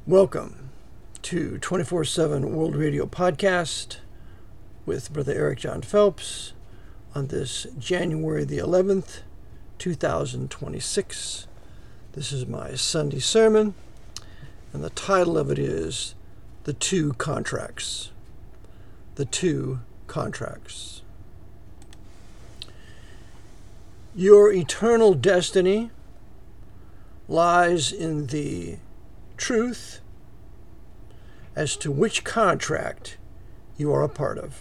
Welcome to 24/7 World Radio Podcast with Brother Eric John Phelps on this January the 11th, 2026. This is my Sunday sermon, and the title of it is The Two Contracts. The Two Contracts. Your eternal destiny lies in the truth as to which contract you are a part of.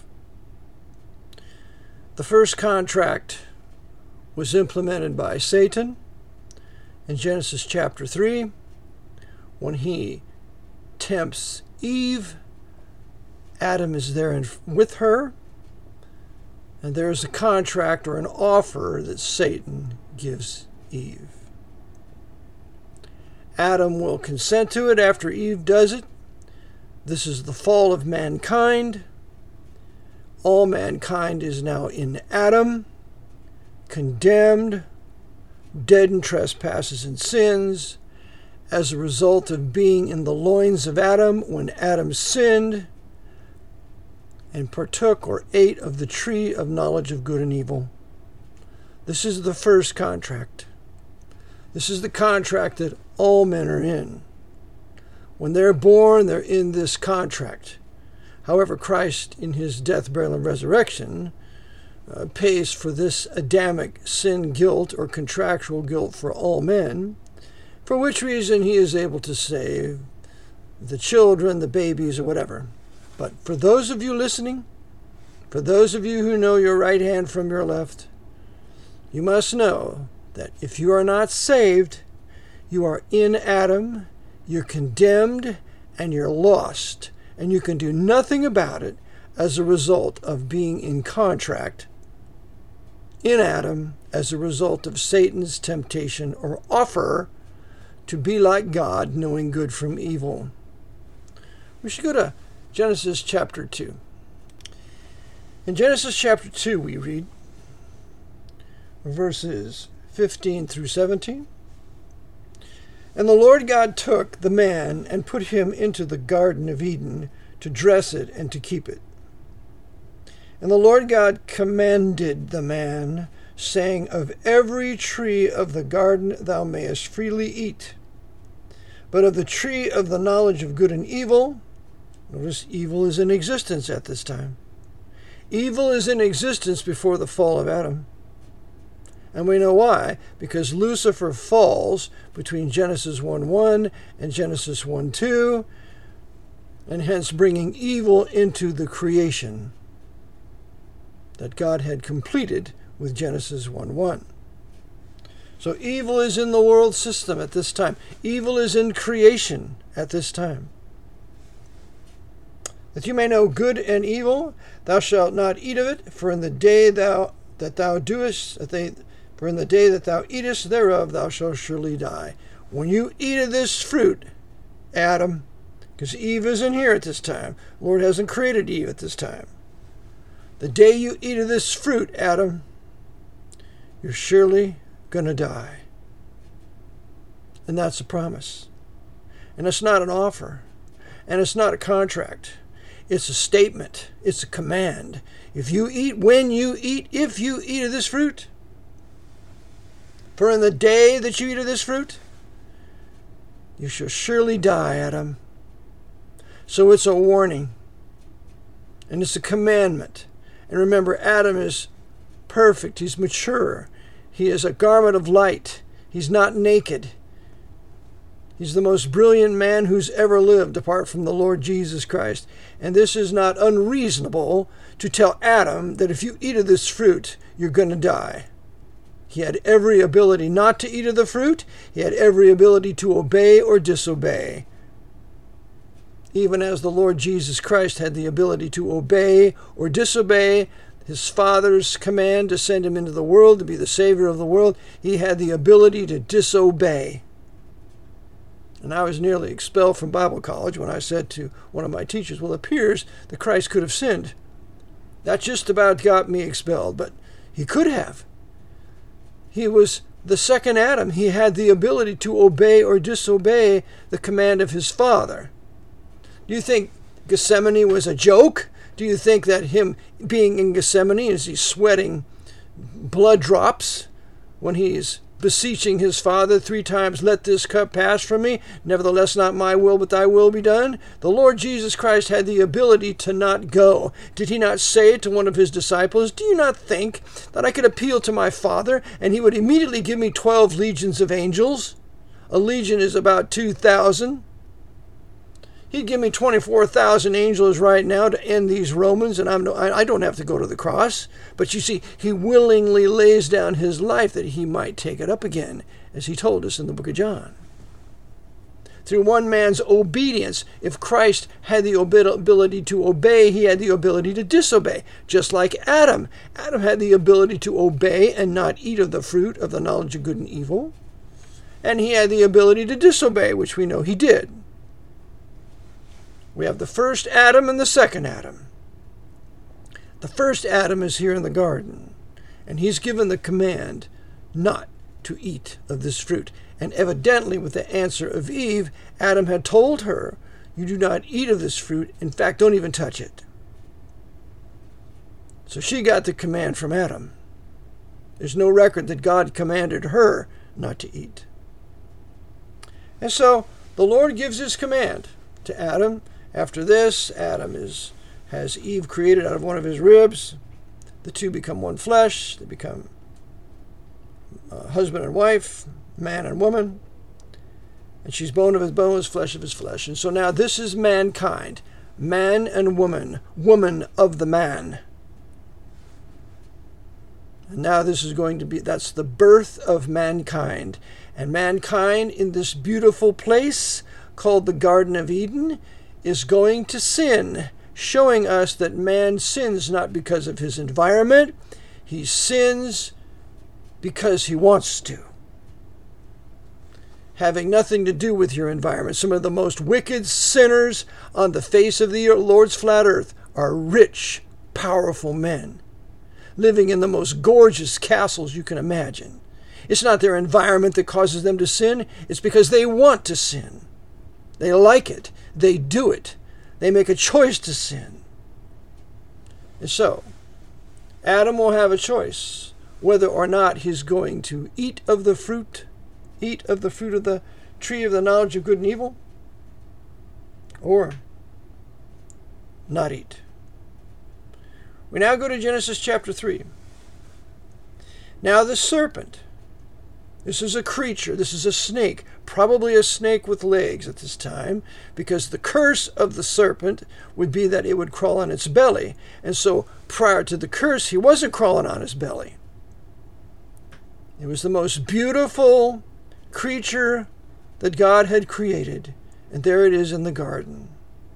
The first contract was implemented by Satan in Genesis chapter 3 when he tempts Eve. Adam is there with her, and there is a contract or an offer that Satan gives Eve. Adam will consent to it after Eve does it. This is the fall of mankind. All mankind is now in Adam, condemned, dead in trespasses and sins, as a result of being in the loins of Adam when Adam sinned and partook or ate of the tree of knowledge of good and evil. This is the first contract. This is the contract that all men are in. When they're born, they're in this contract. However, Christ, in his death, burial, and resurrection, pays for this Adamic sin guilt or contractual guilt for all men, for which reason he is able to save the children, the babies, or whatever. But for those of you listening, for those of you who know your right hand from your left, you must know that if you are not saved, you are in Adam, you're condemned, and you're lost, and you can do nothing about it as a result of being in contract in Adam as a result of Satan's temptation or offer to be like God, knowing good from evil. We should go to Genesis chapter 2. In Genesis chapter 2, we read verses 15 through 17. And the Lord God took the man and put him into the Garden of Eden to dress it and to keep it. And the Lord God commanded the man, saying, Of every tree of the garden thou mayest freely eat, but of the tree of the knowledge of good and evil, notice evil is in existence at this time. Evil is in existence before the fall of Adam. And we know why, because Lucifer falls between Genesis 1:1 and Genesis 1:2, and hence bringing evil into the creation that God had completed with Genesis 1:1. So evil is in the world system at this time. Evil is in creation at this time. That you may know good and evil, thou shalt not eat of it, for in the day that thou eatest thereof, thou shalt surely die. When you eat of this fruit, Adam, because Eve isn't here at this time. The Lord hasn't created Eve at this time. The day you eat of this fruit, Adam, you're surely going to die. And that's a promise. And it's not an offer. And it's not a contract. It's a statement. It's a command. If you eat of this fruit, for in the day that you eat of this fruit, you shall surely die, Adam. So it's a warning. And it's a commandment. And remember, Adam is perfect. He's mature. He is a garment of light. He's not naked. He's the most brilliant man who's ever lived apart from the Lord Jesus Christ. And this is not unreasonable to tell Adam that if you eat of this fruit, you're going to die. He had every ability not to eat of the fruit. He had every ability to obey or disobey. Even as the Lord Jesus Christ had the ability to obey or disobey his Father's command to send him into the world to be the Savior of the world, he had the ability to disobey. And I was nearly expelled from Bible college when I said to one of my teachers, well, it appears that Christ could have sinned. That just about got me expelled, but he could have. He was the second Adam, he had the ability to obey or disobey the command of his father. Do you think Gethsemane was a joke? Do you think that him being in Gethsemane, is he sweating blood drops when he's beseeching his father 3 times, let this cup pass from me, nevertheless not my will but thy will be done? The Lord Jesus Christ had the ability to not go. Did he not say to one of his disciples, do you not think that I could appeal to my Father and he would immediately give me 12 legions of angels? A legion is about 2,000. He'd give me 24,000 angels right now to end these Romans, and I don't have to go to the cross. But you see, he willingly lays down his life that he might take it up again, as he told us in the book of John. Through one man's obedience, if Christ had the ability to obey, he had the ability to disobey, just like Adam. Adam had the ability to obey and not eat of the fruit of the knowledge of good and evil, and he had the ability to disobey, which we know he did. We have the first Adam and the second Adam. The first Adam is here in the garden, and he's given the command not to eat of this fruit. And evidently, with the answer of Eve, Adam had told her, you do not eat of this fruit. In fact, don't even touch it. So she got the command from Adam. There's no record that God commanded her not to eat. And so the Lord gives his command to Adam. After this, Adam has Eve created out of one of his ribs. The two become one flesh. They become husband and wife, man and woman. And she's bone of his bones, flesh of his flesh. And so now this is mankind, man and woman, woman of the man. And now this is going to be, that's the birth of mankind. And mankind in this beautiful place called the Garden of Eden is going to sin, showing us that man sins not because of his environment. He sins because he wants to. Having nothing to do with your environment. Some of the most wicked sinners on the face of the Lord's flat earth are rich, powerful men, living in the most gorgeous castles you can imagine. It's not their environment that causes them to sin. It's because they want to sin. They like it. They do it. They make a choice to sin. And so, Adam will have a choice whether or not he's going to eat of the fruit of the tree of the knowledge of good and evil, or not eat. We now go to Genesis chapter 3. Now the serpent, this is a creature, this is a snake, probably a snake with legs at this time, because the curse of the serpent would be that it would crawl on its belly. And so prior to the curse, he wasn't crawling on his belly. It was the most beautiful creature that God had created, and there it is in the garden.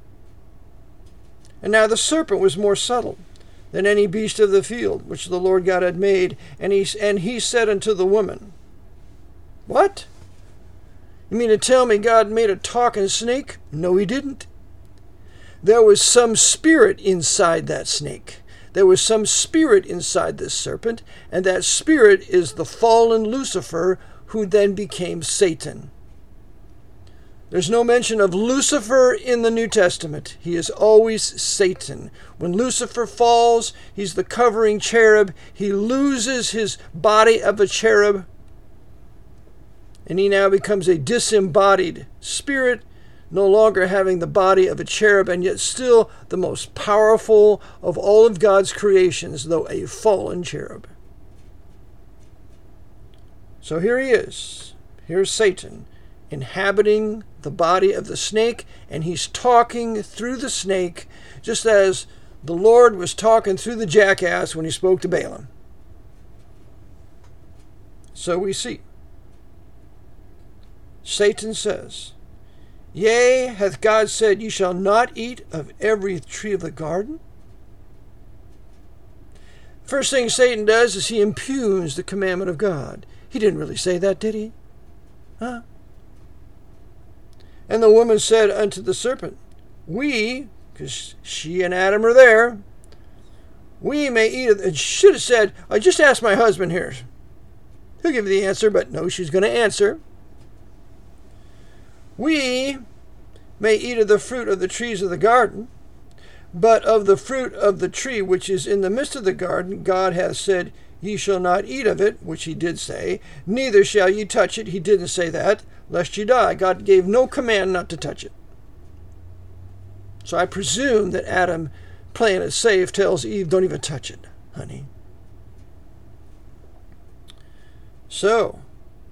And now the serpent was more subtle than any beast of the field which the Lord God had made, and he said unto the woman, what? You mean to tell me God made a talking snake? No, he didn't. There was some spirit inside that snake. There was some spirit inside this serpent, and that spirit is the fallen Lucifer, who then became Satan. There's no mention of Lucifer in the New Testament. He is always Satan. When Lucifer falls, he's the covering cherub. He loses his body of a cherub, and he now becomes a disembodied spirit, no longer having the body of a cherub, and yet still the most powerful of all of God's creations, though a fallen cherub. So here he is. Here's Satan inhabiting the body of the snake, and he's talking through the snake, just as the Lord was talking through the jackass when he spoke to Balaam. So we see Satan says, yea, hath God said, ye shall not eat of every tree of the garden? First thing Satan does is he impugns the commandment of God. He didn't really say that, did he? Huh? And the woman said unto the serpent, we, because she and Adam are there, we may eat of it. Should have said, I just asked my husband here. He'll give you the answer, but no, she's going to answer. We may eat of the fruit of the trees of the garden, but of the fruit of the tree which is in the midst of the garden, God hath said, ye shall not eat of it, which he did say, neither shall ye touch it. He didn't say that, lest ye die. God gave no command not to touch it. So I presume that Adam, playing it safe, tells Eve, don't even touch it, honey. So,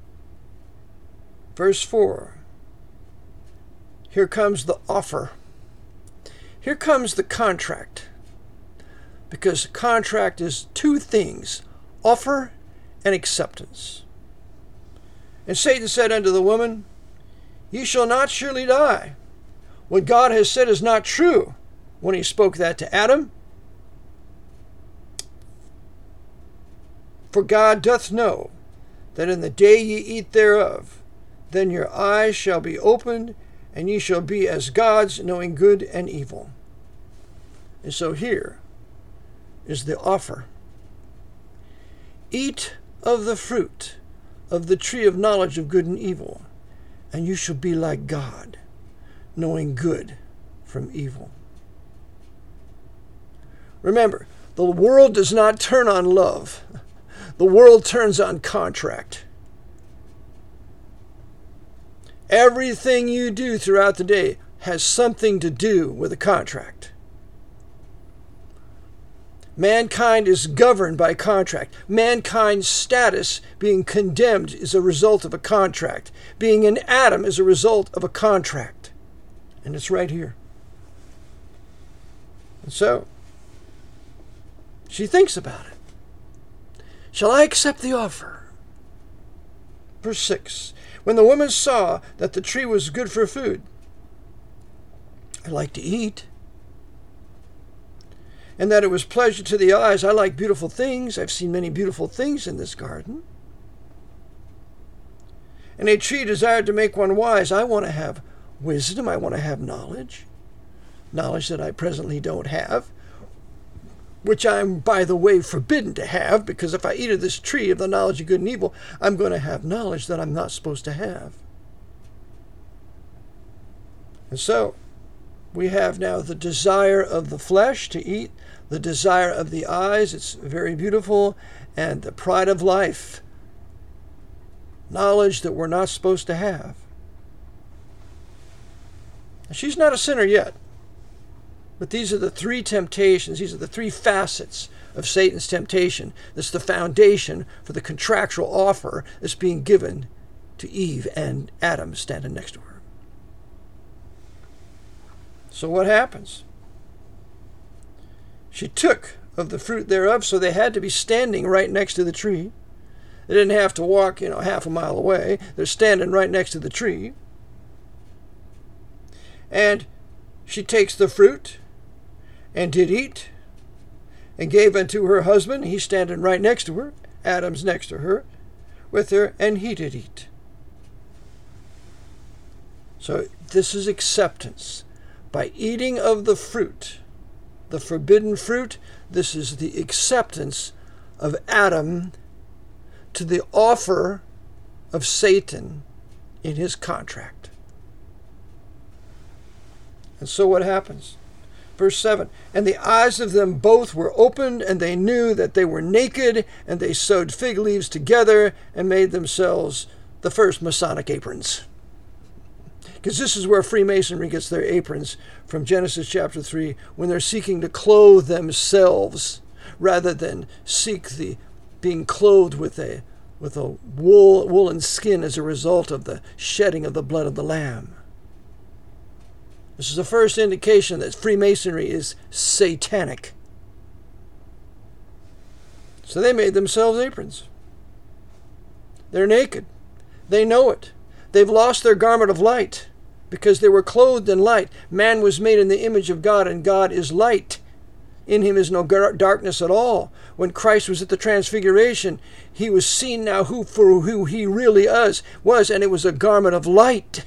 verse 4. Here comes the offer. Here comes the contract. Because contract is two things, offer and acceptance. And Satan said unto the woman, ye shall not surely die. What God has said is not true when he spoke that to Adam. For God doth know that in the day ye eat thereof, then your eyes shall be opened, and ye shall be as gods, knowing good and evil. And so here is the offer. Eat of the fruit of the tree of knowledge of good and evil, and you shall be like God, knowing good from evil. Remember, the world does not turn on love. The world turns on contract. Everything you do throughout the day has something to do with a contract. Mankind is governed by contract. Mankind's status, being condemned, is a result of a contract. Being in Adam is a result of a contract. And it's right here. And so, she thinks about it. Shall I accept the offer? Verse 6. When the woman saw that the tree was good for food, I like to eat, and that it was pleasure to the eyes. I like beautiful things. I've seen many beautiful things in this garden. And a tree desired to make one wise. I want to have wisdom. I want to have knowledge. Knowledge that I presently don't have, which I'm, by the way, forbidden to have, because if I eat of this tree of the knowledge of good and evil, I'm going to have knowledge that I'm not supposed to have. And so, we have now the desire of the flesh to eat, the desire of the eyes, it's very beautiful, and the pride of life, knowledge that we're not supposed to have. She's not a sinner yet, but these are the three temptations, these are the three facets of Satan's temptation. That's the foundation for the contractual offer that's being given to Eve and Adam standing next to her. So what happens? She took of the fruit thereof, so they had to be standing right next to the tree. They didn't have to walk, half a mile away. They're standing right next to the tree. And she takes the fruit and did eat and gave unto her husband. He's standing right next to her. Adam's next to her with her, and he did eat. So this is acceptance. By eating of the fruit, the forbidden fruit, this is the acceptance of Adam to the offer of Satan in his contract. And so what happens? Verse 7, and the eyes of them both were opened, and they knew that they were naked, and they sewed fig leaves together and made themselves the first Masonic aprons. Because this is where Freemasonry gets their aprons from Genesis chapter 3, when they're seeking to clothe themselves rather than seek the being clothed with a woolen skin as a result of the shedding of the blood of the Lamb. This is the first indication that Freemasonry is satanic. So they made themselves aprons. They're naked. They know it. They've lost their garment of light because they were clothed in light. Man was made in the image of God, and God is light. In him is no darkness at all. When Christ was at the transfiguration, he was seen now for who he really was, and it was a garment of light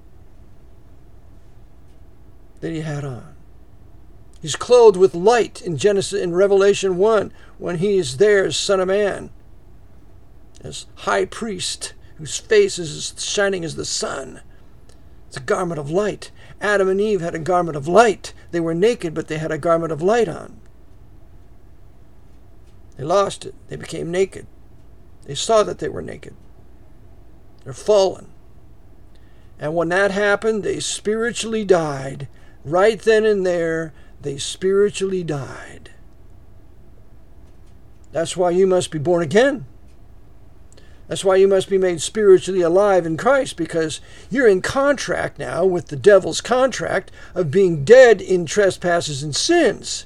that he had on. He's clothed with light in Revelation 1, when he is there as Son of Man. as high priest, whose face is shining as the sun. It's a garment of light. Adam and Eve had a garment of light. They were naked, but they had a garment of light on. They lost it. They became naked. They saw that they were naked. They're fallen. And when that happened, they spiritually died. Right then and there, they spiritually died. That's why you must be born again. That's why you must be made spiritually alive in Christ, because you're in contract now with the devil's contract of being dead in trespasses and sins.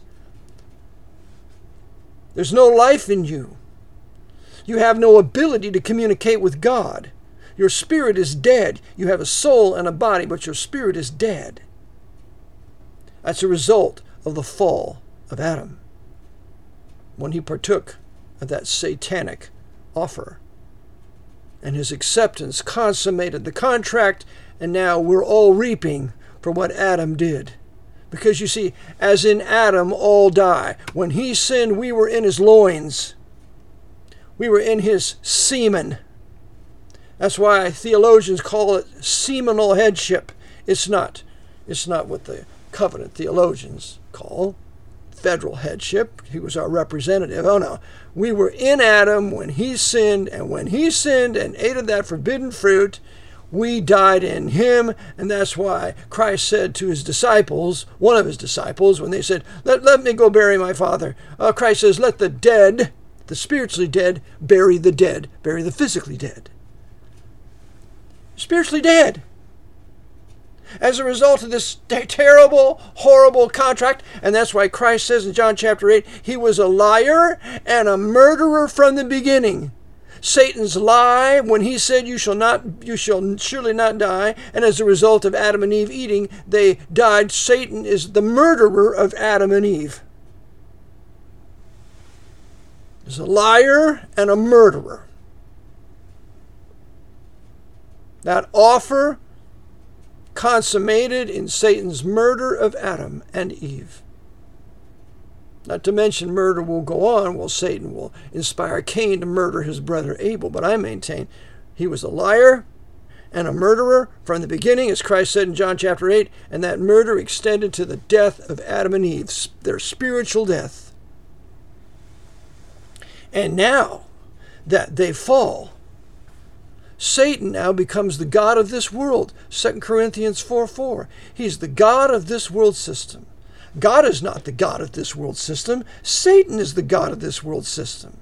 There's no life in you. You have no ability to communicate with God. Your spirit is dead. You have a soul and a body, but your spirit is dead. That's a result of the fall of Adam, when he partook of that satanic offer. And his acceptance consummated the contract, and now we're all reaping for what Adam did. Because you see, as in Adam all die. When he sinned, we were in his loins. We were in his semen. That's why theologians call it seminal headship. It's not what the covenant theologians call federal headship. He was our representative. Oh no. We were in Adam when he sinned, and when he sinned and ate of that forbidden fruit, we died in him. And that's why Christ said to his disciples, one of his disciples, when they said, let me go bury my father. Christ says, let the dead, the spiritually dead, bury the dead. Bury the physically dead. Spiritually dead. As a result of this terrible, horrible contract. And that's why Christ says in John chapter 8, he was a liar and a murderer from the beginning. Satan's lie when he said you shall surely not die, and as a result of Adam and Eve eating, they died. Satan is the murderer of Adam and Eve. He's a liar and a murderer. That offer consummated in Satan's murder of Adam and Eve. Not to mention murder will go on. Well, Satan will inspire Cain to murder his brother Abel. But I maintain he was a liar and a murderer from the beginning, as Christ said in John chapter 8, and that murder extended to the death of Adam and Eve, their spiritual death. And now that they fall, Satan now becomes the god of this world. 2 Corinthians 4:4. He's the god of this world system. God is not the god of this world system. Satan is the god of this world system.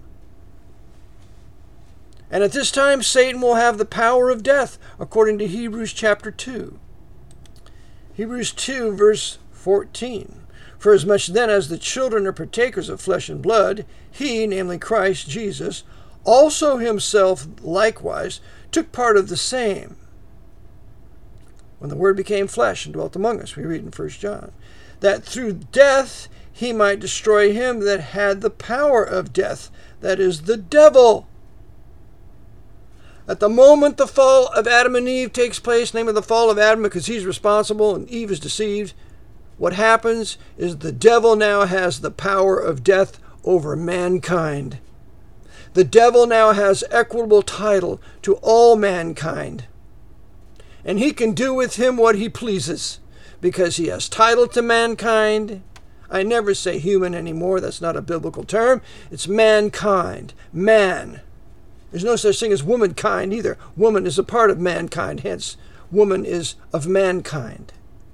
And at this time, Satan will have the power of death, according to Hebrews chapter 2. Hebrews 2, verse 14. For as much then as the children are partakers of flesh and blood, he, namely Christ Jesus, also himself likewise took part of the same. When the Word became flesh and dwelt among us, we read in 1 John, that through death he might destroy him that had the power of death, that is, the devil. At the moment the fall of Adam and Eve takes place, namely the fall of Adam because he's responsible and Eve is deceived, what happens is the devil now has the power of death over mankind. The devil now has equitable title to all mankind. And he can do with him what he pleases, because he has title to mankind. I never say human anymore. That's not a biblical term. It's mankind. Man. There's no such thing as womankind either. Woman is a part of mankind. Hence, woman is of mankind.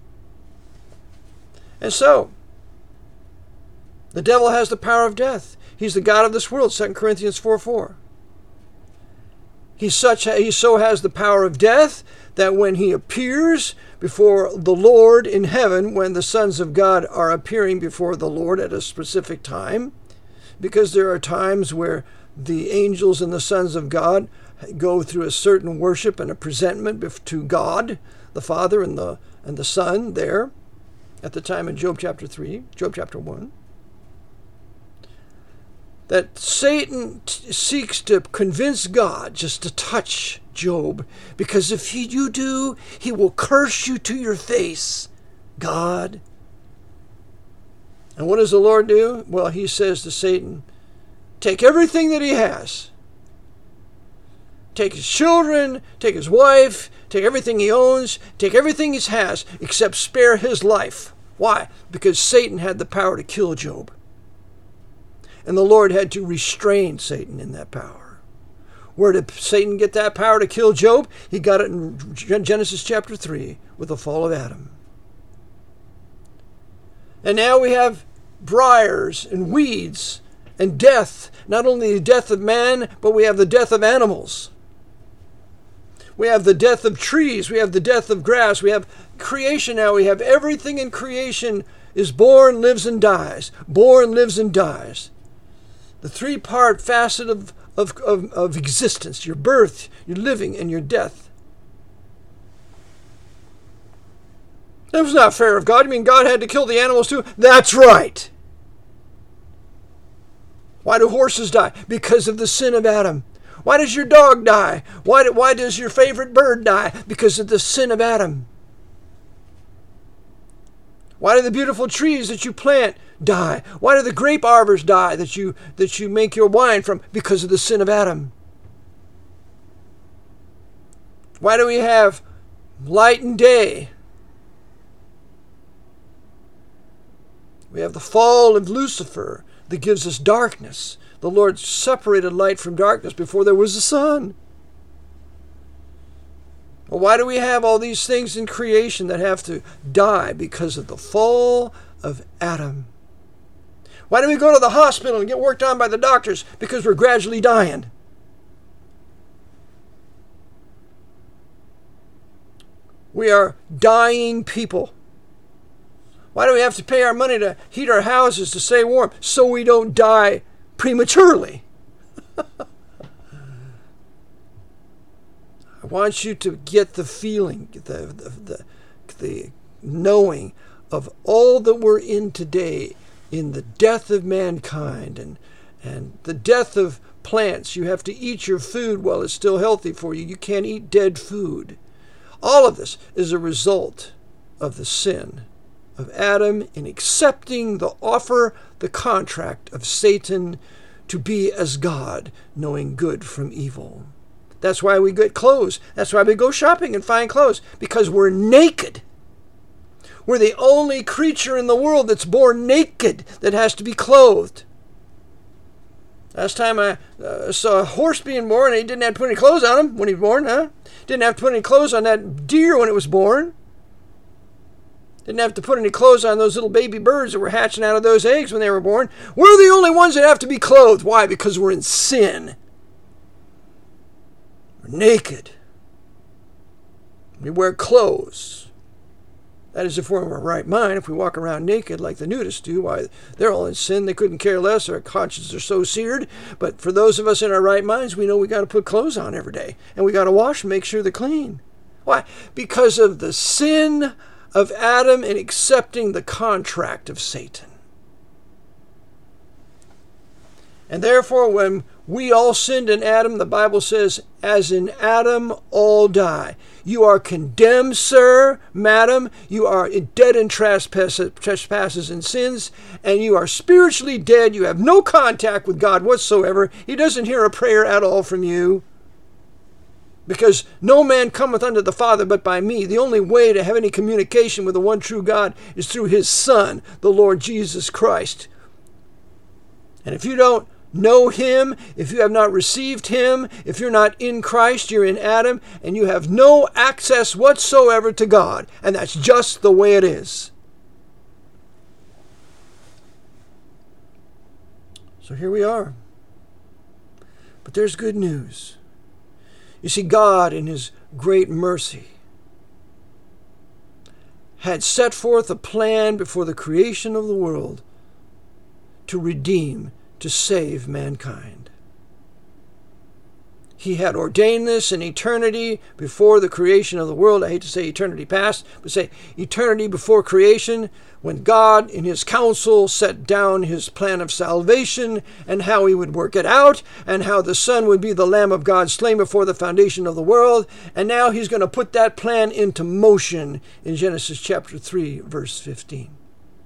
And so, the devil has the power of death. He's the god of this world, 2 Corinthians 4:4. He so has the power of death that when he appears before the Lord in heaven, when the sons of God are appearing before the Lord at a specific time, because there are times where the angels and the sons of God go through a certain worship and a presentment to God, the Father and the Son there, at the time in Job chapter 3, Job chapter 1. That Satan seeks to convince God just to touch Job, because if you do, he will curse you to your face, God. And what does the Lord do? Well, he says to Satan, take everything that he has take his children, take his wife, take everything he owns, take everything he has, except spare his life. Why? Because Satan had the power to kill Job. And the Lord had to restrain Satan in that power. Where did Satan get that power to kill Job? He got it in Genesis chapter 3 with the fall of Adam. And now we have briars and weeds and death. Not only the death of man, but we have the death of animals. We have the death of trees. We have the death of grass. We have creation now. We have everything in creation is born, lives, and dies. Born, lives, and dies. The three-part facet of existence: your birth, your living, and your death. That was not fair of God. You mean God had to kill the animals too? That's right. Why do horses die? Because of the sin of Adam. Why does your dog die? Why does your favorite bird die? Because of the sin of Adam. Why do the beautiful trees that you plant die? Why do the grape arbors die that you make your wine from? Because of the sin of Adam. Why do we have light and day? We have the fall of Lucifer that gives us darkness. The Lord separated light from darkness before there was the sun. Well, why do we have all these things in creation that have to die? Because of the fall of Adam. Why do we go to the hospital and get worked on by the doctors? Because we're gradually dying. We are dying people. Why do we have to pay our money to heat our houses to stay warm? So we don't die prematurely. I want you to get the feeling, the knowing of all that we're in today in the death of mankind and the death of plants. You have to eat your food while it's still healthy for you. You can't eat dead food. All of this is a result of the sin of Adam in accepting the offer, the contract of Satan to be as God, knowing good from evil. That's why we get clothes. That's why we go shopping and find clothes, because we're naked. We're the only creature in the world that's born naked, that has to be clothed. Last time I saw a horse being born, he didn't have to put any clothes on him when he was born, huh? Didn't have to put any clothes on that deer when it was born. Didn't have to put any clothes on those little baby birds that were hatching out of those eggs when they were born. We're the only ones that have to be clothed. Why? Because we're in sin. We're naked. We wear clothes. That is, if we're in our right mind. If we walk around naked like the nudists do, why, they're all in sin. They couldn't care less. Their consciences are so seared. But for those of us in our right minds, we know we got to put clothes on every day. And we got to wash and make sure they're clean. Why? Because of the sin of Adam in accepting the contract of Satan. And therefore, when we all sinned in Adam, the Bible says, as in Adam all die. You are condemned, sir, madam. You are dead in trespasses and sins, and you are spiritually dead. You have no contact with God whatsoever. He doesn't hear a prayer at all from you. Because no man cometh unto the Father but by me. The only way to have any communication with the one true God is through his Son, the Lord Jesus Christ. And if you don't know him, if you have not received him, if you're not in Christ, you're in Adam, and you have no access whatsoever to God. And that's just the way it is. So here we are. But there's good news. You see, God, in his great mercy, had set forth a plan before the creation of the world to redeem, to save mankind. He had ordained this in eternity before the creation of the world. I hate to say eternity past, but say eternity before creation, when God in his counsel set down his plan of salvation and how he would work it out and how the Son would be the Lamb of God slain before the foundation of the world. And now he's going to put that plan into motion in Genesis chapter 3, verse 15.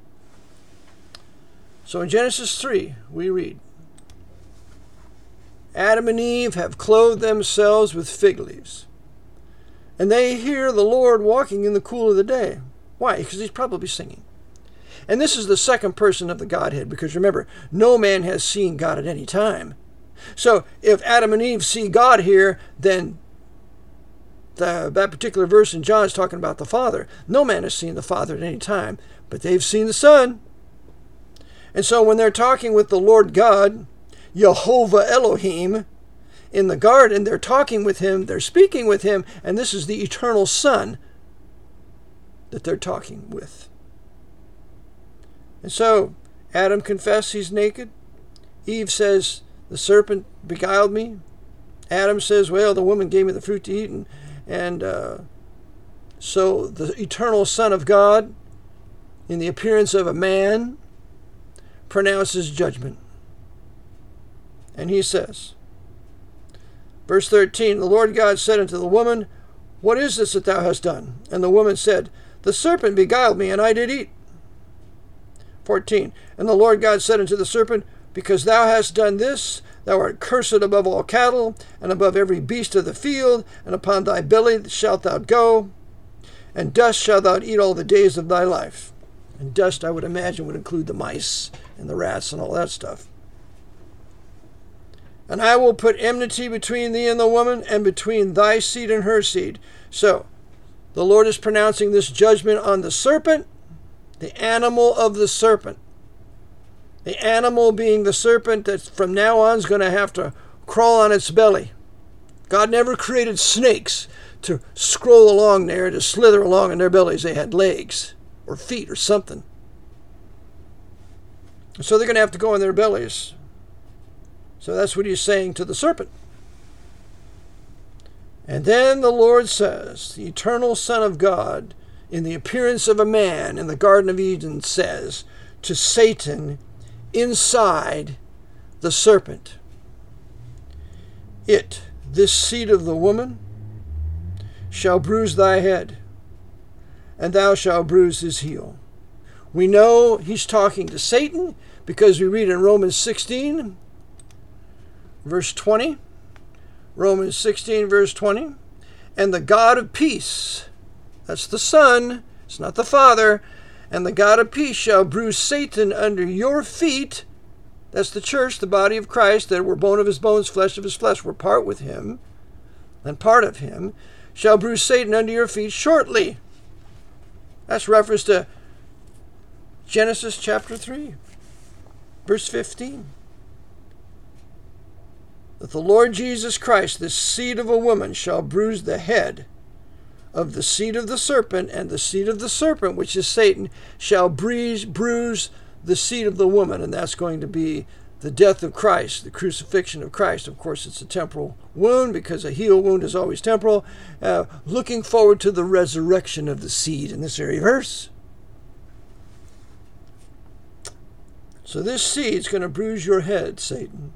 So in Genesis 3, we read, Adam and Eve have clothed themselves with fig leaves. And they hear the Lord walking in the cool of the day. Why? Because he's probably singing. And this is the second person of the Godhead, because remember, no man has seen God at any time. So if Adam and Eve see God here, then that particular verse in John is talking about the Father. No man has seen the Father at any time, but they've seen the Son. And so when they're talking with the Lord God, Jehovah Elohim, in the garden, they're talking with him, they're speaking with him, and this is the eternal Son that they're talking with. And so Adam confessed he's naked. Eve says, the serpent beguiled me. Adam says, well, the woman gave me the fruit to eat. And so the eternal Son of God, in the appearance of a man, pronounces judgment. And he says, verse 13, the Lord God said unto the woman, what is this that thou hast done? And the woman said, the serpent beguiled me, and I did eat. 14, and the Lord God said unto the serpent, because thou hast done this, thou art cursed above all cattle, and above every beast of the field, and upon thy belly shalt thou go, and dust shalt thou eat all the days of thy life. And dust, I would imagine, would include the mice and the rats and all that stuff. And I will put enmity between thee and the woman, and between thy seed and her seed. So, the Lord is pronouncing this judgment on the serpent, the animal of the serpent. The animal being the serpent that from now on is going to have to crawl on its belly. God never created snakes to scroll along there, to slither along in their bellies. They had legs or feet or something. So they're going to have to go on their bellies. So that's what he's saying to the serpent. And then the Lord says, the eternal Son of God, in the appearance of a man in the Garden of Eden, says to Satan inside the serpent, this seed of the woman, shall bruise thy head, and thou shalt bruise his heel. We know he's talking to Satan because we read in Romans 16, verse 20. Romans 16, verse 20. And the God of peace, that's the Son, it's not the Father, and the God of peace shall bruise Satan under your feet. That's the church, the body of Christ, that we're bone of his bones, flesh of his flesh. We're part with him, and part of him, shall bruise Satan under your feet shortly. That's reference to Genesis chapter 3, verse 15. That the Lord Jesus Christ, the seed of a woman, shall bruise the head of the seed of the serpent, and the seed of the serpent, which is Satan, shall bruise the seed of the woman. And that's going to be the death of Christ, the crucifixion of Christ. Of course, it's a temporal wound because a heel wound is always temporal. Looking forward to the resurrection of the seed in this very verse. So this seed is going to bruise your head, Satan.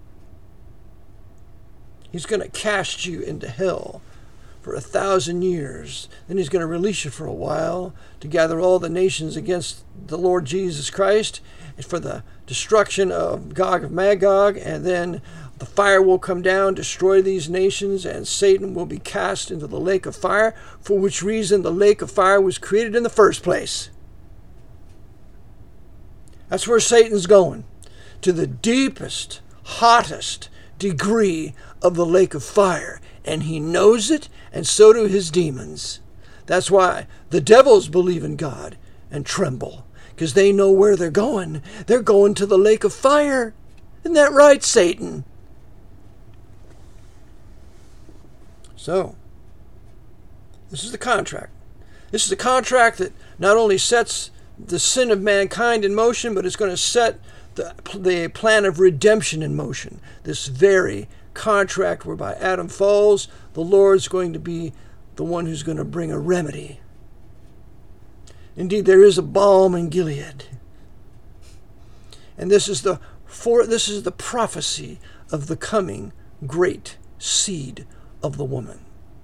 He's going to cast you into hell for 1,000 years. Then he's going to release you for a while to gather all the nations against the Lord Jesus Christ for the destruction of Gog of Magog. And then the fire will come down, destroy these nations, and Satan will be cast into the lake of fire, for which reason the lake of fire was created in the first place. That's where Satan's going, to the deepest, hottest degree of the lake of fire. And he knows it, and so do his demons. That's why the devils believe in God and tremble, because they know where they're going. They're going to the lake of fire. Isn't that right, Satan? So, this is the contract. This is a contract that not only sets the sin of mankind in motion, but it's going to set the plan of redemption in motion. This very contract whereby Adam falls, the Lord's going to be the one who's going to bring a remedy. Indeed, there is a balm in Gilead. And this is the prophecy of the coming great seed of the woman.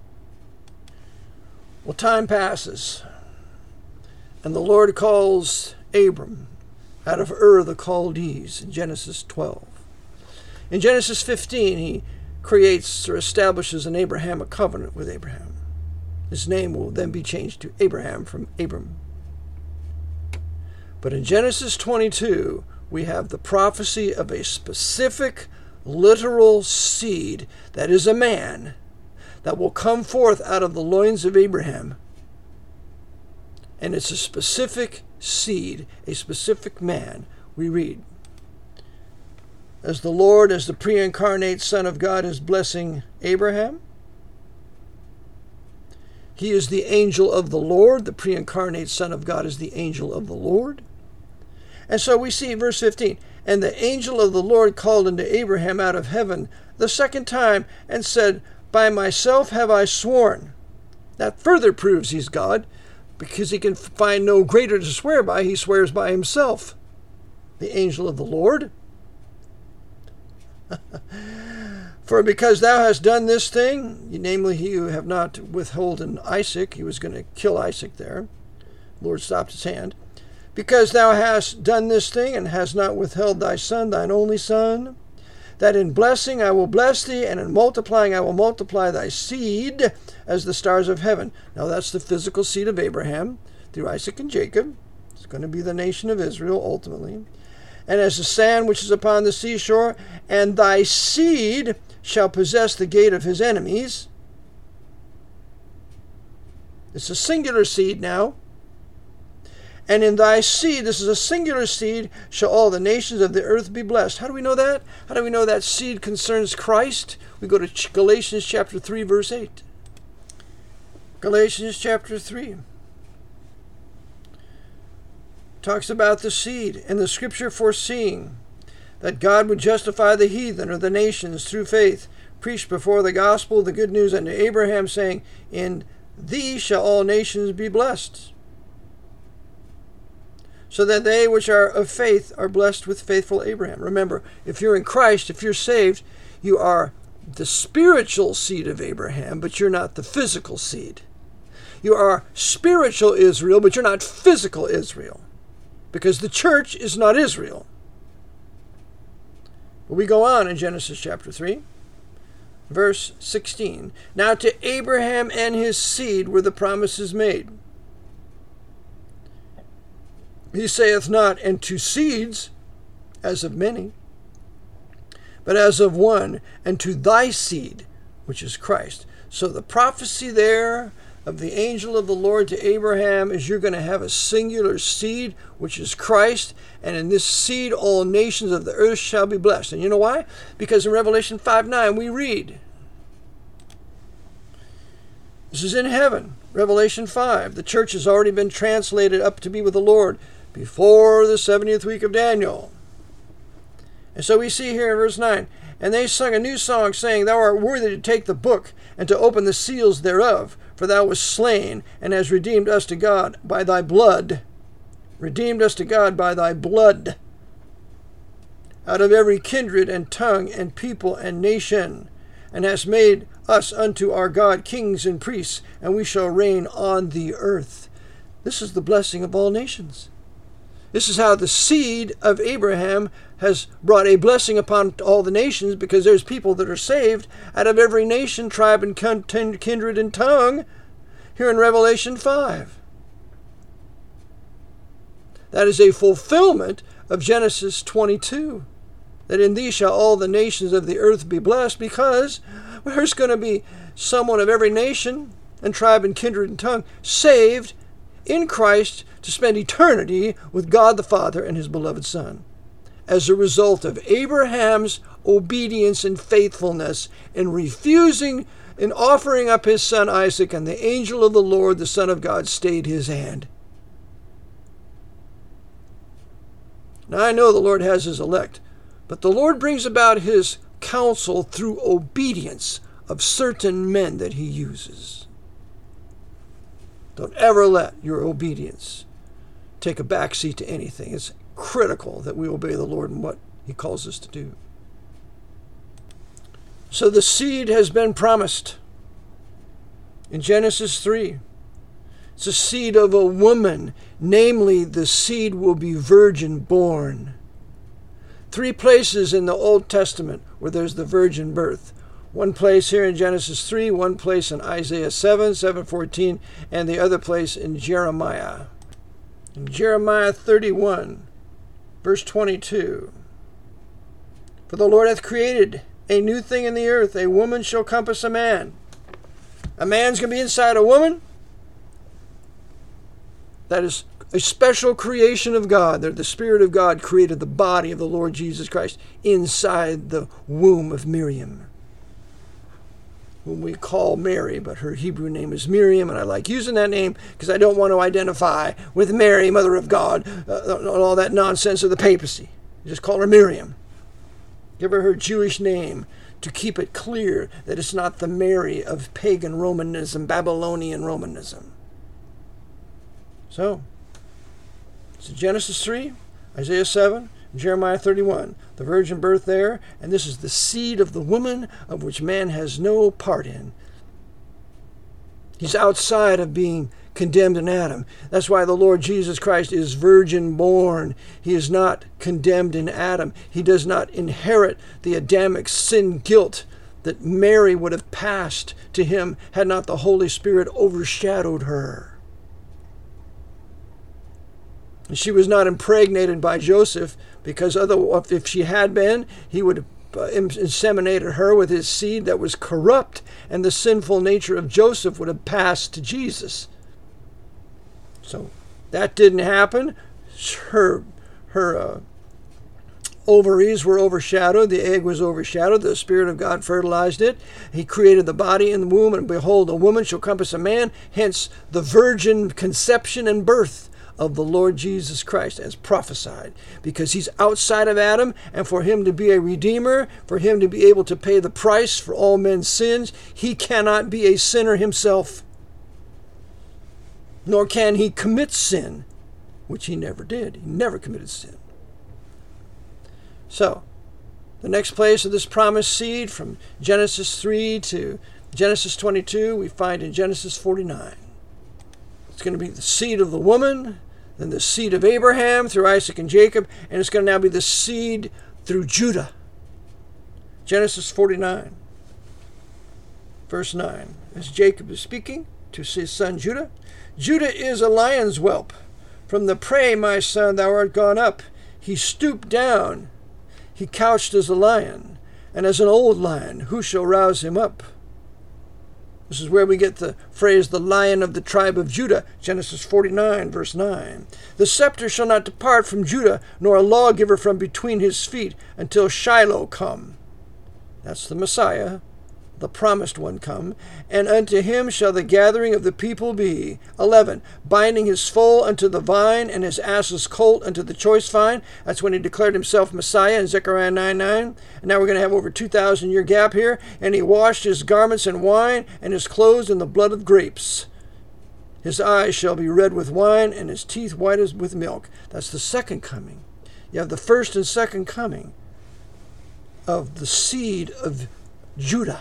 Well, time passes, and the Lord calls Abram out of Ur the Chaldees in Genesis 12. In Genesis 15, he creates or establishes an Abrahamic covenant with Abraham. His name will then be changed to Abraham from Abram. But in Genesis 22, we have the prophecy of a specific, literal seed that is a man that will come forth out of the loins of Abraham. And it's a specific seed, a specific man, we read. As the Lord, as the pre-incarnate Son of God, is blessing Abraham, he is the angel of the Lord. The pre-incarnate Son of God is the angel of the Lord. And so we see verse 15, and the angel of the Lord called unto Abraham out of heaven the second time and said, by myself have I sworn. That further proves he's God, because he can find no greater to swear by. He swears by himself. The angel of the Lord. For because thou hast done this thing, namely he who have not withholden Isaac, he was going to kill Isaac there. The Lord stopped his hand. Because thou hast done this thing, and hast not withheld thy son, thine only son, that in blessing I will bless thee, and in multiplying I will multiply thy seed as the stars of heaven. Now that's the physical seed of Abraham through Isaac and Jacob. It's going to be the nation of Israel ultimately. And as the sand which is upon the seashore, and thy seed shall possess the gate of his enemies. It's a singular seed now. And in thy seed, this is a singular seed, shall all the nations of the earth be blessed. How do we know that? How do we know that seed concerns Christ? We go to Galatians chapter 3, verse 8. Galatians chapter 3 talks about the seed, and the scripture foreseeing that God would justify the heathen or the nations through faith, preached before the gospel the good news unto Abraham, saying, in thee shall all nations be blessed. So that they which are of faith are blessed with faithful Abraham. Remember, if you're in Christ, if you're saved, you are the spiritual seed of Abraham, but you're not the physical seed. You are spiritual Israel, but you're not physical Israel, because the church is not Israel. But we go on in Genesis chapter 3, verse 16. Now to Abraham and his seed were the promises made. He saith not, and to seeds, as of many, but as of one, and to thy seed, which is Christ. So the prophecy there of the angel of the Lord to Abraham is you're going to have a singular seed, which is Christ, and in this seed all nations of the earth shall be blessed. And you know why? Because in Revelation 5:9 we read, this is in heaven, Revelation 5. The church has already been translated up to be with the Lord before the 70th week of Daniel. And so we see here in verse 9, and they sung a new song, saying, thou art worthy to take the book and to open the seals thereof, for thou wast slain, and hast redeemed us to God by thy blood. Redeemed us to God by thy blood, out of every kindred and tongue and people and nation, and hast made us unto our God kings and priests, and we shall reign on the earth. This is the blessing of all nations. This is how the seed of Abraham has brought a blessing upon all the nations, because there's people that are saved out of every nation, tribe, and kindred and tongue here in Revelation 5. That is a fulfillment of Genesis 22, that in thee shall all the nations of the earth be blessed, because there's going to be someone of every nation and tribe and kindred and tongue saved in Christ to spend eternity with God the Father and his beloved Son, as a result of Abraham's obedience and faithfulness in refusing and offering up his son Isaac, and the angel of the Lord, the Son of God, stayed his hand. Now I know the Lord has his elect, but the Lord brings about his counsel through obedience of certain men that he uses. Don't ever let your obedience take a backseat to anything. It's critical that we obey the Lord in what he calls us to do. So the seed has been promised in Genesis 3. It's a seed of a woman, namely the seed will be virgin born. 3 places in the Old Testament where there's the virgin birth. One place here in Genesis 3, one place in Isaiah 7, 7:14, and the other place in Jeremiah. In Jeremiah 31, verse 22. For the Lord hath created a new thing in the earth. A woman shall compass a man. A man's going to be inside a woman. That is a special creation of God. The Spirit of God created the body of the Lord Jesus Christ inside the womb of Miriam, whom we call Mary, but her Hebrew name is Miriam, and I like using that name because I don't want to identify with Mary, Mother of God, all that nonsense of the papacy. Just call her Miriam. Give her Jewish name to keep it clear that it's not the Mary of pagan Romanism, Babylonian Romanism. So Genesis 3, Isaiah 7, Jeremiah 31, the virgin birth there, and this is the seed of the woman of which man has no part in. He's outside of being condemned in Adam. That's why the Lord Jesus Christ is virgin born. He is not condemned in Adam. He does not inherit the Adamic sin guilt that Mary would have passed to him had not the Holy Spirit overshadowed her. And she was not impregnated by Joseph, because if she had been, he would have inseminated her with his seed that was corrupt, and the sinful nature of Joseph would have passed to Jesus. So that didn't happen. Her ovaries were overshadowed. The egg was overshadowed. The Spirit of God fertilized it. He created the body in the womb, and behold, a woman shall compass a man. Hence the virgin conception and birth of the Lord Jesus Christ as prophesied, because he's outside of Adam, and for him to be a redeemer, for him to be able to pay the price for all men's sins, he cannot be a sinner himself, nor can he commit sin, which he never did. He never committed sin. So, the next place of this promised seed from Genesis 3 to Genesis 22, we find in Genesis 49. It's going to be the seed of the woman, then the seed of Abraham through Isaac and Jacob, and it's going to now be the seed through Judah. Genesis 49, verse 9. As Jacob is speaking to his son Judah, Judah is a lion's whelp. From the prey, my son, thou art gone up. He stooped down. He couched as a lion, and as an old lion, who shall rouse him up? This is where we get the phrase, the Lion of the tribe of Judah, Genesis 49, verse 9. The scepter shall not depart from Judah, nor a lawgiver from between his feet, until Shiloh come. That's the Messiah, the promised one come. And unto him shall the gathering of the people be. 11. Binding his foal unto the vine, and his ass's colt unto the choice vine. That's when he declared himself Messiah in Zechariah 9:9. And now we're going to have over 2,000 year gap here. And he washed his garments in wine, and his clothes in the blood of grapes. His eyes shall be red with wine, and his teeth white as with milk. That's the second coming. You have the first and second coming of the seed of Judah.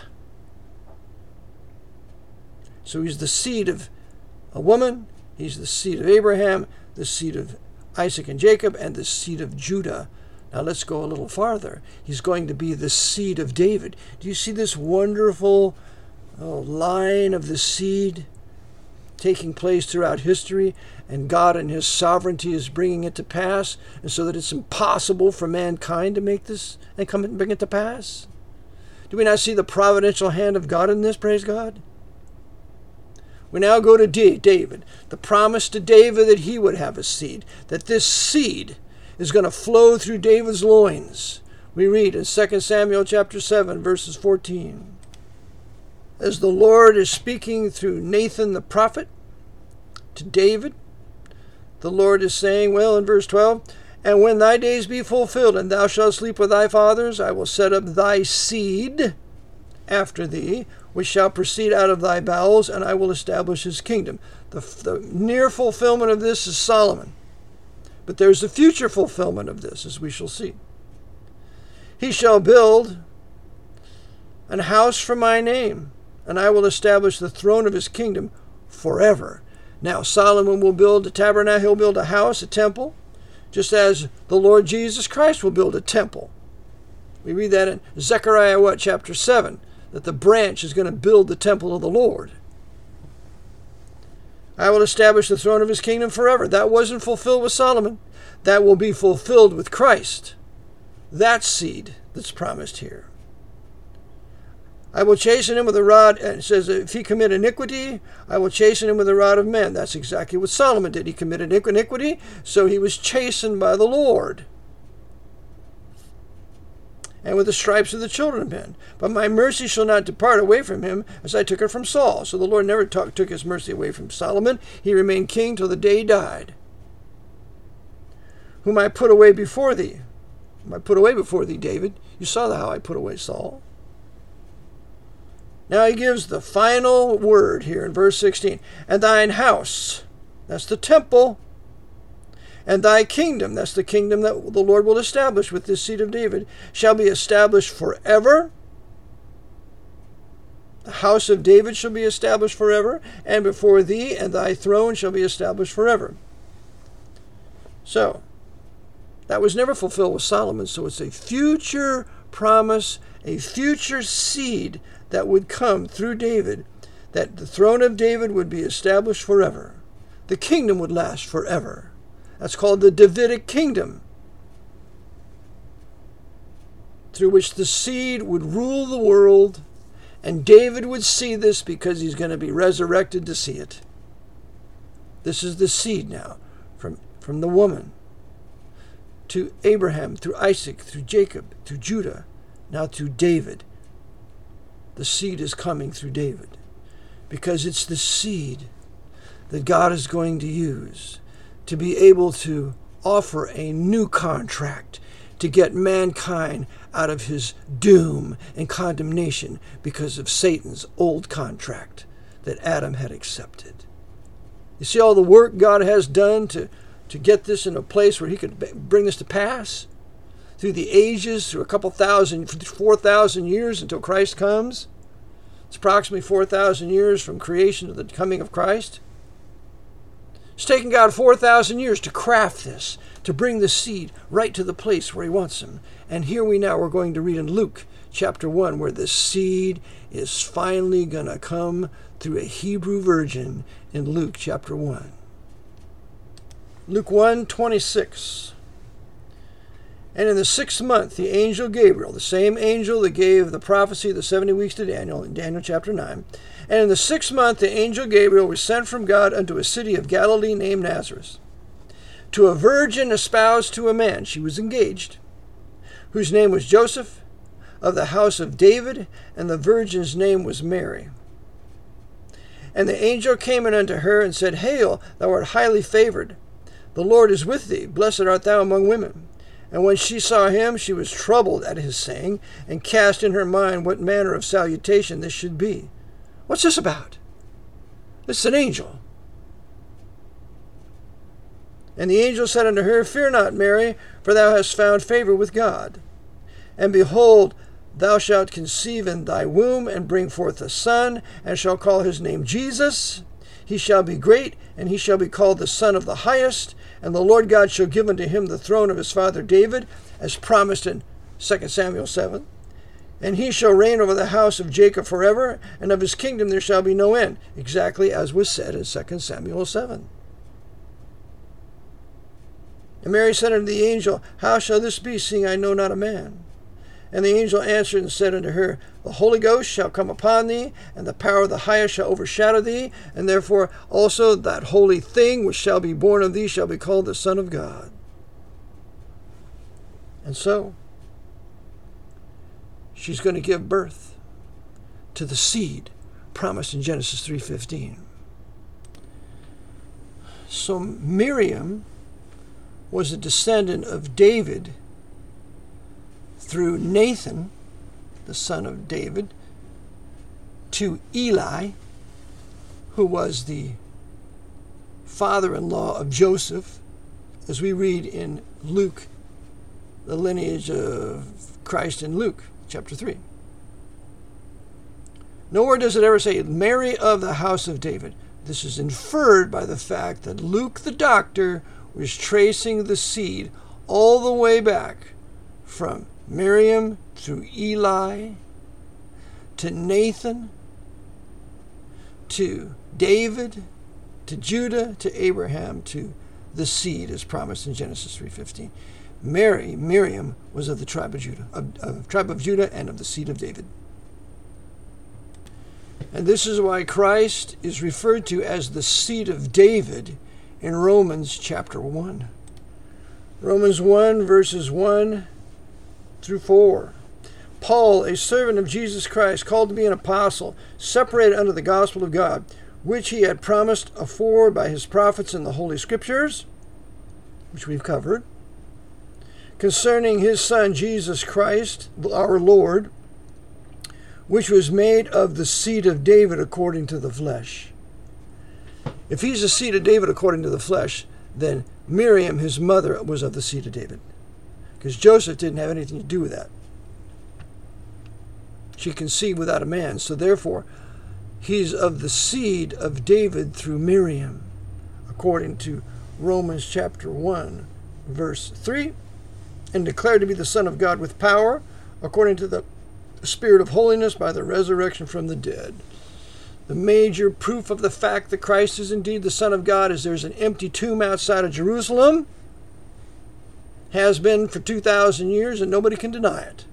So he's the seed of a woman, he's the seed of Abraham, the seed of Isaac and Jacob, and the seed of Judah. Now let's go a little farther. He's going to be the seed of David. Do you see this wonderful line of the seed taking place throughout history? And God in his sovereignty is bringing it to pass, and so that it's impossible for mankind to make this and come and bring it to pass? Do we not see the providential hand of God in this? Praise God. We now go to David. The promise to David that he would have a seed, that this seed is going to flow through David's loins. We read in 2 Samuel chapter 7, verses 14. As the Lord is speaking through Nathan the prophet to David, the Lord is saying, well, in verse 12, and when thy days be fulfilled, and thou shalt sleep with thy fathers, I will set up thy seed after thee, which shall proceed out of thy bowels, and I will establish his kingdom. The near fulfillment of this is Solomon. But there's a future fulfillment of this, as we shall see. He shall build an house for my name, and I will establish the throne of his kingdom forever. Now Solomon will build a tabernacle, he'll build a house, a temple, just as the Lord Jesus Christ will build a temple. We read that in Zechariah chapter 7. that the branch is going to build the temple of the Lord. I will establish the throne of his kingdom forever. That wasn't fulfilled with Solomon. That will be fulfilled with Christ. That seed that's promised here. I will chasten him with a rod, and it says, if he commit iniquity, I will chasten him with a rod of men. That's exactly what Solomon did. He committed iniquity, so he was chastened by the Lord. And with the stripes of the children of men. But my mercy shall not depart away from him, as I took it from Saul. So the Lord never took his mercy away from Solomon. He remained king till the day he died. Whom I put away before thee. Whom I put away before thee, David. You saw how I put away Saul. Now he gives the final word here in verse 16. And thine house, that's the temple, and thy kingdom, that's the kingdom that the Lord will establish with this seed of David, shall be established forever. The house of David shall be established forever, and before thee and thy throne shall be established forever. So, that was never fulfilled with Solomon, so it's a future promise, a future seed that would come through David, that the throne of David would be established forever. The kingdom would last forever. That's called the Davidic kingdom, through which the seed would rule the world, and David would see this because he's going to be resurrected to see it. This is the seed now, from the woman to Abraham, through Isaac, through Jacob, through Judah, now through David. The seed is coming through David because it's the seed that God is going to use to be able to offer a new contract to get mankind out of his doom and condemnation because of Satan's old contract that Adam had accepted. You see all the work God has done to get this in a place where he could bring this to pass? Through the ages, through a couple thousand, 4,000 years until Christ comes. It's approximately 4,000 years from creation to the coming of Christ. It's taken God 4,000 years to craft this, to bring the seed right to the place where he wants him. And here we're going to read in Luke chapter 1, where the seed is finally going to come through a Hebrew virgin in Luke chapter 1. Luke 1:26. And in the 6th month, the angel Gabriel, the same angel that gave the prophecy of the 70 weeks to Daniel, in Daniel chapter 9, and in the 6th month, the angel Gabriel was sent from God unto a city of Galilee named Nazareth, to a virgin espoused to a man, she was engaged, whose name was Joseph, of the house of David, and the virgin's name was Mary. And the angel came in unto her and said, Hail, thou art highly favored. The Lord is with thee. Blessed art thou among women. And when she saw him, she was troubled at his saying, and cast in her mind what manner of salutation this should be. What's this about? This is an angel. And the angel said unto her, Fear not, Mary, for thou hast found favor with God. And behold, thou shalt conceive in thy womb, and bring forth a son, and shall call his name Jesus. He shall be great, and he shall be called the Son of the Highest. And the Lord God shall give unto him the throne of his father David, as promised in 2 Samuel 7. And he shall reign over the house of Jacob forever, and of his kingdom there shall be no end, exactly as was said in 2 Samuel 7. And Mary said unto the angel, How shall this be, seeing I know not a man? And the angel answered and said unto her, The Holy Ghost shall come upon thee, and the power of the highest shall overshadow thee, and therefore also that holy thing which shall be born of thee shall be called the Son of God. And so, she's going to give birth to the seed promised in Genesis 3:15. So Miriam was a descendant of David through Nathan, the son of David, to Eli, who was the father-in-law of Joseph, as we read in Luke, the lineage of Christ in Luke, chapter 3. Nowhere does it ever say Mary of the house of David. This is inferred by the fact that Luke the doctor was tracing the seed all the way back from Miriam through Eli to Nathan, to David, to Judah, to Abraham, to the seed as promised in Genesis 3:15. Miriam, was of the tribe of Judah, and of the seed of David. And this is why Christ is referred to as the seed of David in Romans chapter 1. Romans 1, verses 1 through 4. Paul, a servant of Jesus Christ, called to be an apostle, separated unto the gospel of God, which he had promised afore by his prophets in the Holy Scriptures, which we've covered, concerning his Son Jesus Christ, our Lord, which was made of the seed of David according to the flesh. If he's the seed of David according to the flesh, then Miriam, his mother, was of the seed of David, because Joseph didn't have anything to do with that. She conceived without a man, so therefore he's of the seed of David through Miriam, according to Romans chapter 1, verse 3, and declared to be the Son of God with power, according to the Spirit of holiness by the resurrection from the dead. The major proof of the fact that Christ is indeed the Son of God is there's an empty tomb outside of Jerusalem, has been for 2,000 years, and nobody can deny it.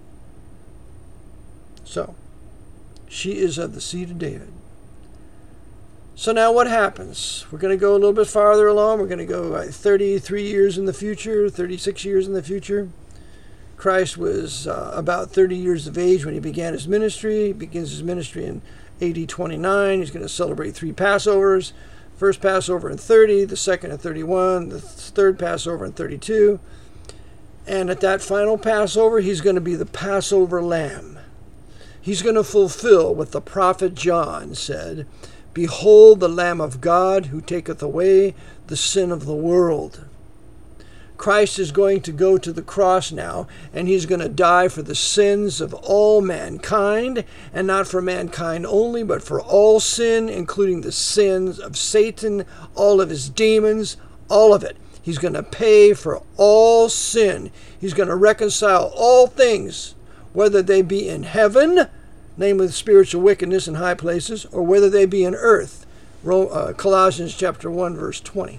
So, she is of the seed of David. So now what happens? We're going to go a little bit farther along. We're going to go 33 years in the future, 36 years in the future. Christ was about 30 years of age when he began his ministry. He begins his ministry in AD 29. He's going to celebrate 3 Passovers. First Passover in 30, the second in 31, the third Passover in 32. And at that final Passover, he's going to be the Passover lamb. He's going to fulfill what the prophet John said, "Behold the Lamb of God who taketh away the sin of the world." Christ is going to go to the cross now, and he's going to die for the sins of all mankind, and not for mankind only, but for all sin, including the sins of Satan, all of his demons, all of it. He's going to pay for all sin. He's going to reconcile all things, whether they be in heaven, namely the spiritual wickedness in high places, or whether they be in earth. Colossians chapter 1, verse 20.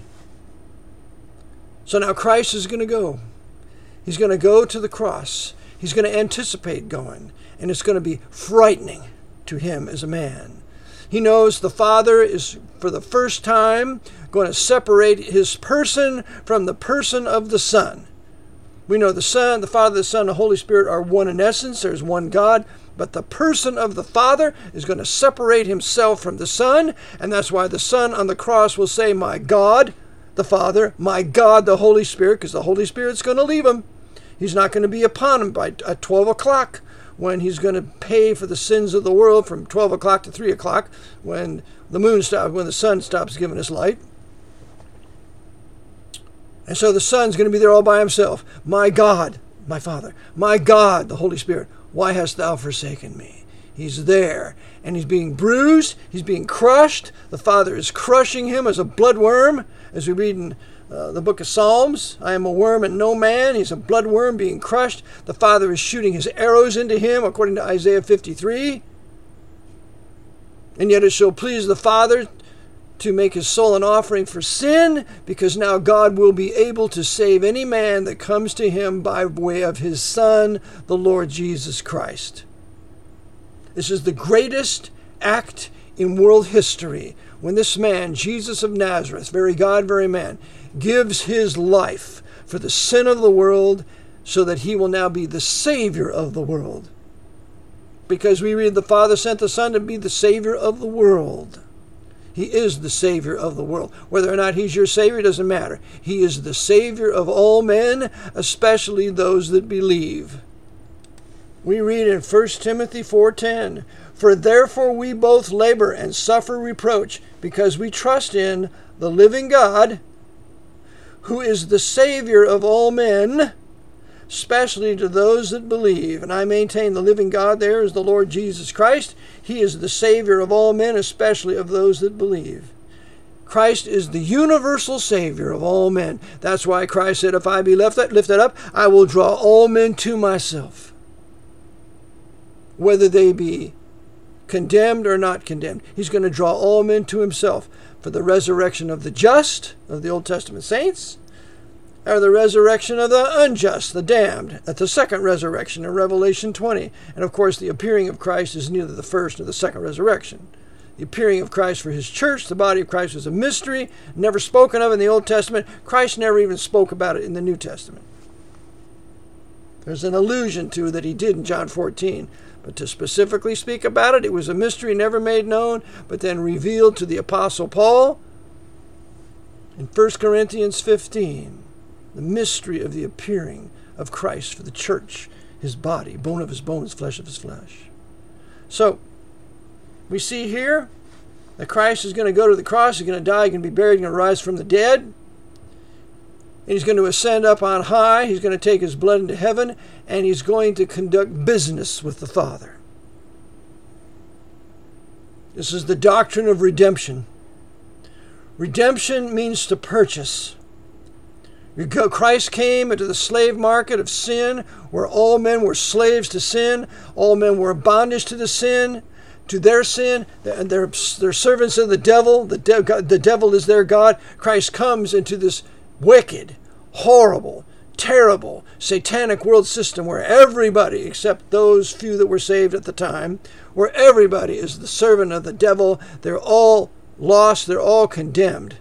So now Christ is going to go. He's going to go to the cross. He's going to anticipate going, and it's going to be frightening to him as a man. He knows the Father is, for the first time, going to separate his person from the person of the Son. We know the Son, the Father, the Son, the Holy Spirit are one in essence. There's one God. But the person of the Father is going to separate himself from the Son. And that's why the Son on the cross will say, "My God, the Father, my God, the Holy Spirit," because the Holy Spirit's going to leave him. He's not going to be upon him at 12 o'clock when he's going to pay for the sins of the world from 12 o'clock to 3 o'clock when the sun stops giving us light. And so the Son's going to be there all by himself. "My God, my Father, my God, the Holy Spirit, why hast thou forsaken me?" He's there, and he's being bruised, he's being crushed. The Father is crushing him as a bloodworm, as we read in the book of Psalms. "I am a worm and no man." He's a bloodworm being crushed. The Father is shooting his arrows into him, according to Isaiah 53. And yet it shall please the Father to make his soul an offering for sin, because now God will be able to save any man that comes to him by way of his Son, the Lord Jesus Christ. This is the greatest act in world history, when this man, Jesus of Nazareth, very God, very man, gives his life for the sin of the world, so that he will now be the Savior of the world. Because we read the Father sent the Son to be the Savior of the world. He is the Savior of the world. Whether or not he's your Savior doesn't matter. He is the Savior of all men, especially those that believe. We read in 1 Timothy 4:10, "For therefore we both labor and suffer reproach, because we trust in the living God, who is the Savior of all men, especially to those that believe." And I maintain the living God there is the Lord Jesus Christ. He is the Savior of all men, especially of those that believe. Christ is the universal Savior of all men. That's why Christ said, "If I be lifted up, I will draw all men to myself." whether they be condemned or not condemned. He's going to draw all men to himself for the resurrection of the just, of the Old Testament saints, or the resurrection of the unjust, the damned, at the second resurrection in Revelation 20. And of course, the appearing of Christ is neither the first nor the second resurrection. The appearing of Christ for his church, the body of Christ, was a mystery, never spoken of in the Old Testament. Christ never even spoke about it in the New Testament. There's an allusion to that he did in John 14. But to specifically speak about it, it was a mystery never made known, but then revealed to the Apostle Paul in 1 Corinthians 15. The mystery of the appearing of Christ for the church, his body, bone of his bones, flesh of his flesh. So, we see here that Christ is going to go to the cross, he's going to die, he's going to be buried, he's going to rise from the dead, and he's going to ascend up on high, he's going to take his blood into heaven, and he's going to conduct business with the Father. This is the doctrine of redemption. Redemption means to purchase. Christ came into the slave market of sin, where all men were slaves to sin, all men were in bondage to their sin, and they're servants of the devil. The devil is their God. Christ comes into this wicked, horrible, terrible, satanic world system where everybody, except those few that were saved at the time, where everybody is the servant of the devil. They're all lost, they're all condemned.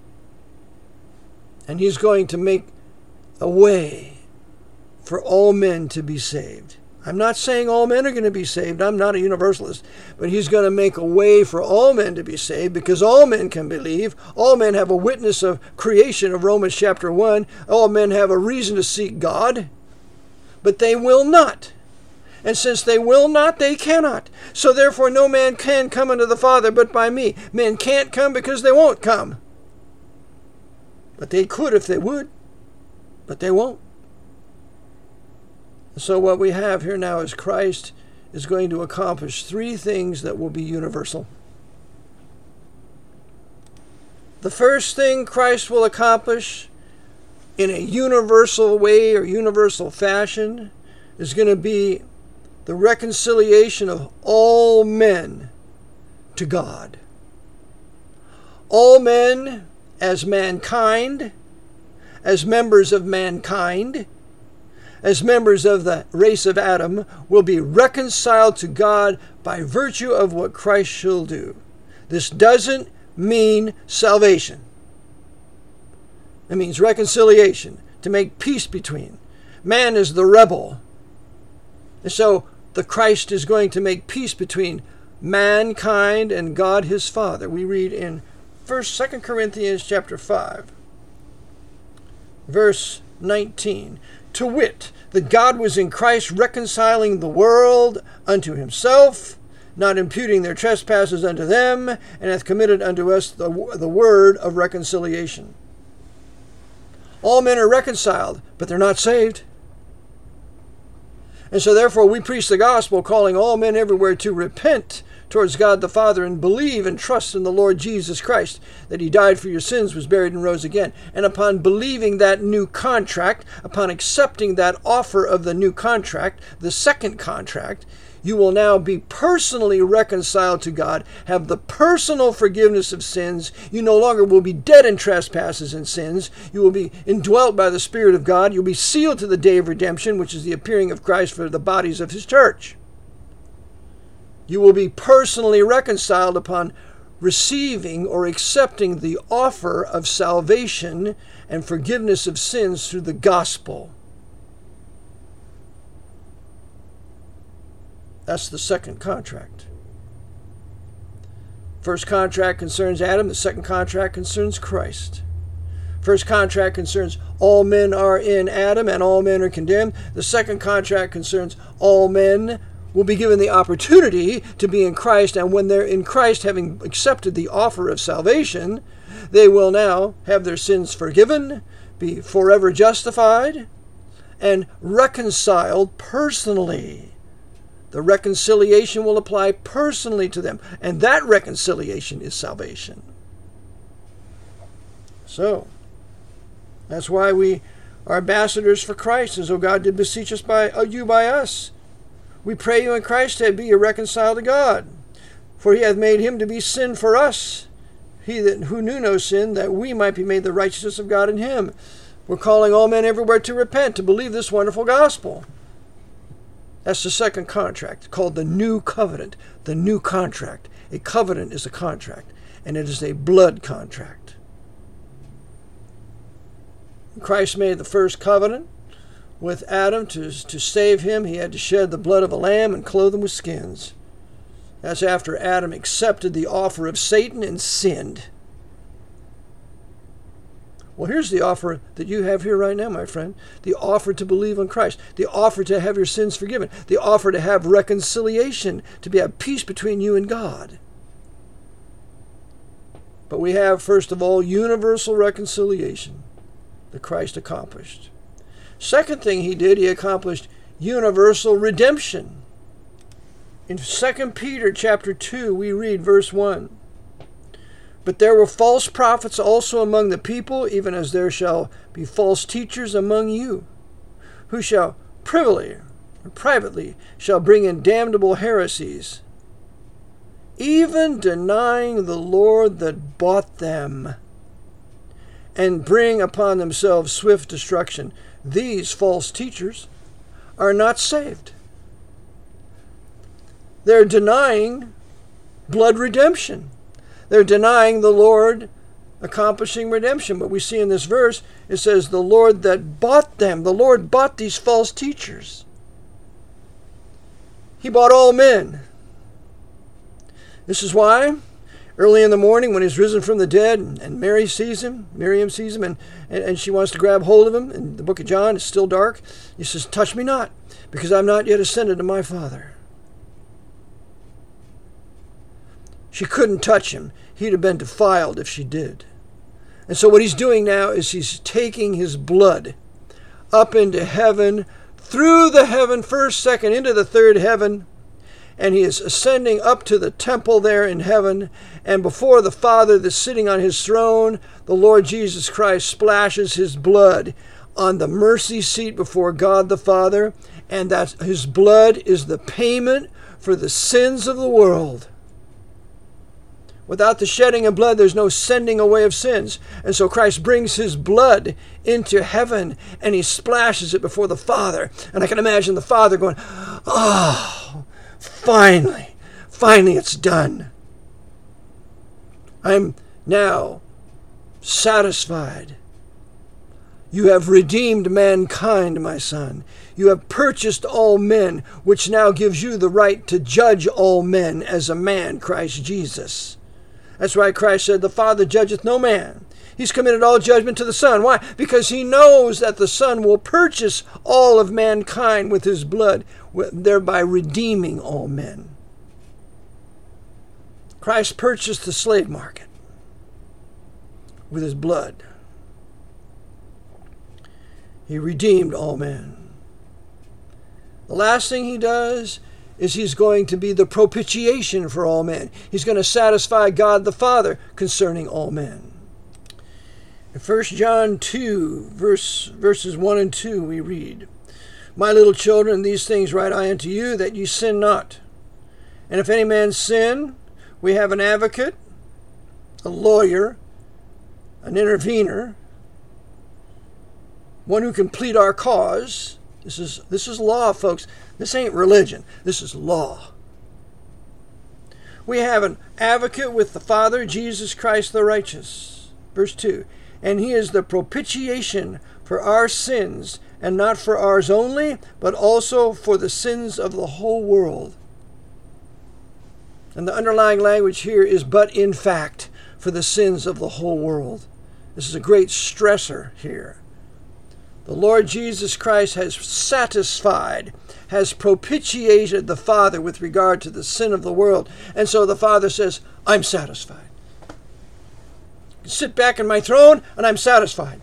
And he's going to make a way for all men to be saved. I'm not saying all men are going to be saved. I'm not a universalist. But he's going to make a way for all men to be saved because all men can believe. All men have a witness of creation of Romans chapter 1. All men have a reason to seek God. But they will not. And since they will not, they cannot. So therefore no man can come unto the Father but by me. Men can't come because they won't come. But they could if they would, but they won't. So what we have here now is Christ is going to accomplish three things that will be universal. The first thing Christ will accomplish in a universal way or universal fashion is going to be the reconciliation of all men to God. All men as mankind, as members of mankind, as members of the race of Adam, will be reconciled to God by virtue of what Christ shall do. This doesn't mean salvation. It means reconciliation, to make peace between. Man is the rebel. And so the Christ is going to make peace between mankind and God his Father. We read in 2 Corinthians chapter 5, verse 19. To wit, that God was in Christ reconciling the world unto himself, not imputing their trespasses unto them, and hath committed unto us the word of reconciliation. All men are reconciled, but they're not saved. And so therefore we preach the gospel, calling all men everywhere to repent towards God the Father and believe and trust in the Lord Jesus Christ, that he died for your sins, was buried, and rose again. And upon believing that new contract, upon accepting that offer of the new contract, the second contract, you will now be personally reconciled to God, have the personal forgiveness of sins. You no longer will be dead in trespasses and sins. You will be indwelt by the Spirit of God. You'll be sealed to the day of redemption, which is the appearing of Christ for the bodies of his church. You will be personally reconciled upon receiving or accepting the offer of salvation and forgiveness of sins through the gospel. That's the second contract. First contract concerns Adam. The second contract concerns Christ. First contract concerns all men are in Adam and all men are condemned. The second contract concerns all men will be given the opportunity to be in Christ, and when they're in Christ, having accepted the offer of salvation, they will now have their sins forgiven, be forever justified, and reconciled personally. The reconciliation will apply personally to them, and that reconciliation is salvation. So, that's why we are ambassadors for Christ, as though God did beseech us by us. We pray you in Christ to be reconciled to God. For he hath made him to be sin for us, who knew no sin, that we might be made the righteousness of God in him. We're calling all men everywhere to repent, to believe this wonderful gospel. That's the second contract, called the New Covenant, the New Contract. A covenant is a contract, and it is a blood contract. Christ made the first covenant with Adam to save him. He had to shed the blood of a lamb and clothe him with skins. That's after Adam accepted the offer of Satan and sinned. Well, here's the offer that you have here right now, my friend. The offer to believe on Christ. The offer to have your sins forgiven. The offer to have reconciliation, to have peace between you and God. But we have, first of all, universal reconciliation that Christ accomplished. Second thing he did, he accomplished universal redemption. In 2 Peter chapter 2, we read verse 1. But there were false prophets also among the people, even as there shall be false teachers among you, who shall privately shall bring in damnable heresies, even denying the Lord that bought them, and bring upon themselves swift destruction. These false teachers are not saved. They're denying blood redemption. They're denying the Lord accomplishing redemption. But we see in this verse, it says, the Lord that bought them. The Lord bought these false teachers. He bought all men. This is why, early in the morning when he's risen from the dead, and Miriam sees him, and she wants to grab hold of him. In the book of John, it's still dark. He says, touch me not, because I'm not yet ascended to my Father. She couldn't touch him. He'd have been defiled if she did. And so what he's doing now is he's taking his blood up into heaven, through the heaven, first, second, into the third heaven, and he is ascending up to the temple there in heaven, and before the Father that's sitting on his throne, the Lord Jesus Christ splashes his blood on the mercy seat before God the Father, and that his blood is the payment for the sins of the world. Without the shedding of blood, there's no sending away of sins. And so Christ brings his blood into heaven and he splashes it before the Father. And I can imagine the Father going, oh, finally it's done. I'm now satisfied. You have redeemed mankind, my son. You have purchased all men, which now gives you the right to judge all men as a man, Christ Jesus. That's why Christ said, the Father judgeth no man. He's committed all judgment to the Son. Why? Because he knows that the Son will purchase all of mankind with his blood, thereby redeeming all men. Christ purchased the slave market with his blood. He redeemed all men. The last thing he does is he's going to be the propitiation for all men. He's going to satisfy God the Father concerning all men. In 1 John 2, verses 1 and 2, we read, My little children, these things write I unto you, that you sin not. And if any man sin, we have an advocate, a lawyer, an intervener, one who can plead our cause. This is law, folks. This ain't religion. This is law. We have an advocate with the Father, Jesus Christ the righteous. Verse 2. And he is the propitiation for our sins, and not for ours only, but also for the sins of the whole world. And the underlying language here is but in fact for the sins of the whole world. This is a great stressor here. The Lord Jesus Christ has satisfied, has propitiated the Father with regard to the sin of the world. And so the Father says, I'm satisfied. Sit back in my throne and I'm satisfied.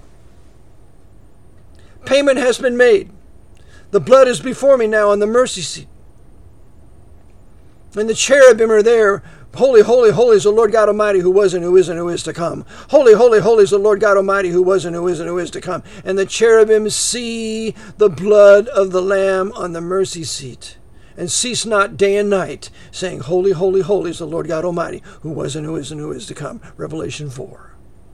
Payment has been made. The blood is before me now on the mercy seat. And the cherubim are there. Holy, holy, holy is the Lord God Almighty, who was and who is and who is to come. Holy, holy, holy is the Lord God Almighty, who was and who is and who is to come. And the cherubim see the blood of the Lamb on the mercy seat. and cease not day and night, saying, Holy, holy, holy is the Lord God Almighty, who was and who is and who is to come. Revelation 4.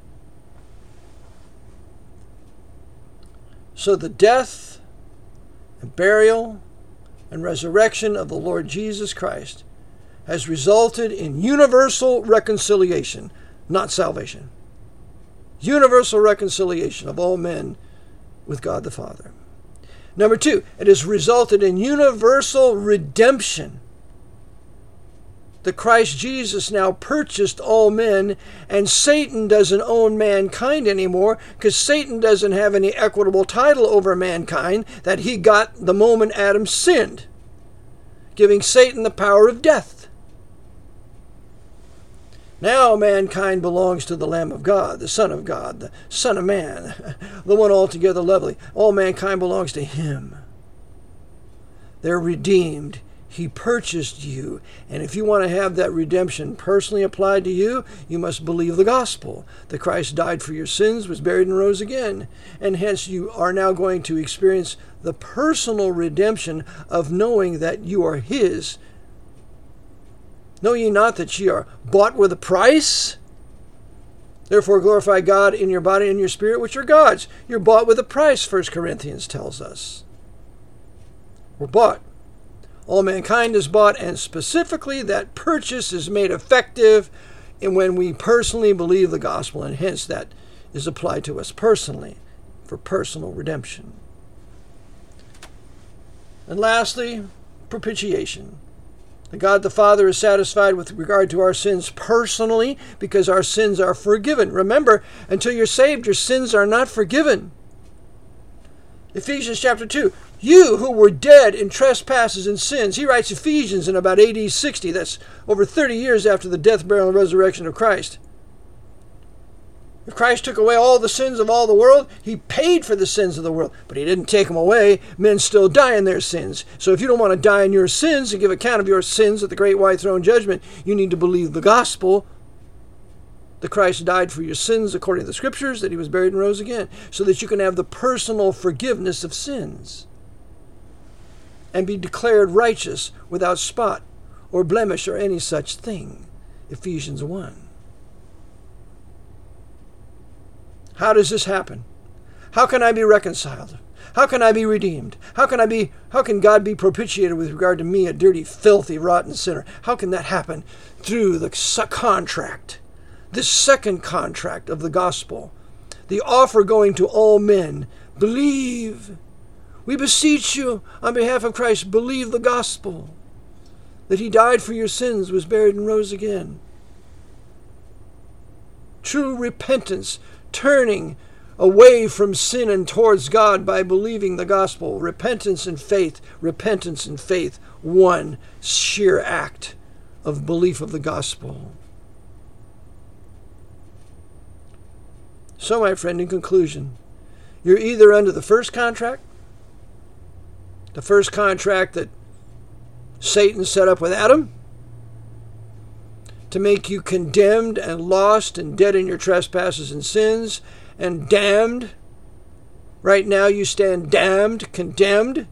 So the death and burial and resurrection of the Lord Jesus Christ has resulted in universal reconciliation, not salvation. Universal reconciliation of all men with God the Father. Number 2, it has resulted in universal redemption. The Christ Jesus now purchased all men, and Satan doesn't own mankind anymore, because Satan doesn't have any equitable title over mankind that he got the moment Adam sinned, giving Satan the power of death. Now mankind belongs to the Lamb of God, the Son of God, the Son of Man, the one altogether lovely. All mankind belongs to him. They're redeemed. He purchased you. And if you want to have that redemption personally applied to you, you must believe the gospel, that Christ died for your sins, was buried and rose again. And hence you are now going to experience the personal redemption of knowing that you are his. Know ye not that ye are bought with a price? Therefore glorify God in your body and your spirit, which are God's. You're bought with a price, 1 Corinthians tells us. We're bought. All mankind is bought, and specifically that purchase is made effective when we personally believe the gospel, and hence that is applied to us personally for personal redemption. And lastly, propitiation. God the Father is satisfied with regard to our sins personally because our sins are forgiven. Remember, until you're saved, your sins are not forgiven. Ephesians chapter 2, you who were dead in trespasses and sins. He writes Ephesians in about AD 60. That's over 30 years after the death, burial, and resurrection of Christ. If Christ took away all the sins of all the world, he paid for the sins of the world, but he didn't take them away. Men still die in their sins. So if you don't want to die in your sins and give account of your sins at the great white throne judgment, you need to believe the gospel, that Christ died for your sins according to the scriptures, that he was buried and rose again, so that you can have the personal forgiveness of sins and be declared righteous without spot or blemish or any such thing. Ephesians 1. How does this happen? How can I be reconciled? How can I be redeemed? How can God be propitiated with regard to me, a dirty, filthy, rotten sinner? How can that happen? Through the contract, this second contract of the gospel, the offer going to all men. Believe. We beseech you on behalf of Christ, believe the gospel, that he died for your sins, was buried and rose again. True repentance, turning away from sin and towards God by believing the gospel. Repentance and faith, one sheer act of belief of the gospel. So, my friend, in conclusion, you're either under the first contract that Satan set up with Adam, to make you condemned and lost and dead in your trespasses and sins and damned. Right now you stand damned, condemned,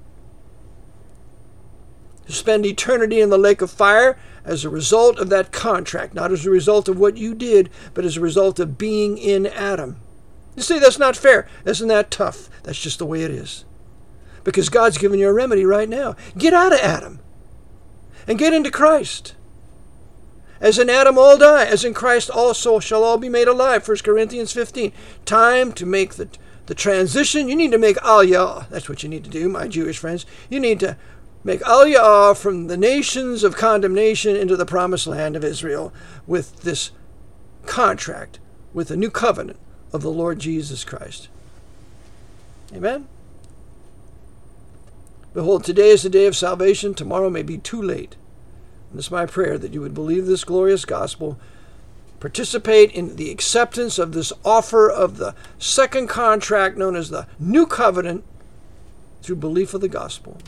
to spend eternity in the lake of fire as a result of that contract, not as a result of what you did, but as a result of being in Adam. You say that's not fair. Isn't that tough? That's just the way it is. Because God's given you a remedy right now. Get out of Adam and get into Christ. As in Adam all die, as in Christ also shall all be made alive. 1 Corinthians 15. Time to make the transition. You need to make aliyah. That's what you need to do, my Jewish friends. You need to make aliyah from the nations of condemnation into the promised land of Israel with this contract, with the new covenant of the Lord Jesus Christ. Amen? Behold, today is the day of salvation. Tomorrow may be too late. And it's my prayer that you would believe this glorious gospel, participate in the acceptance of this offer of the second contract known as the New Covenant through belief of the gospel.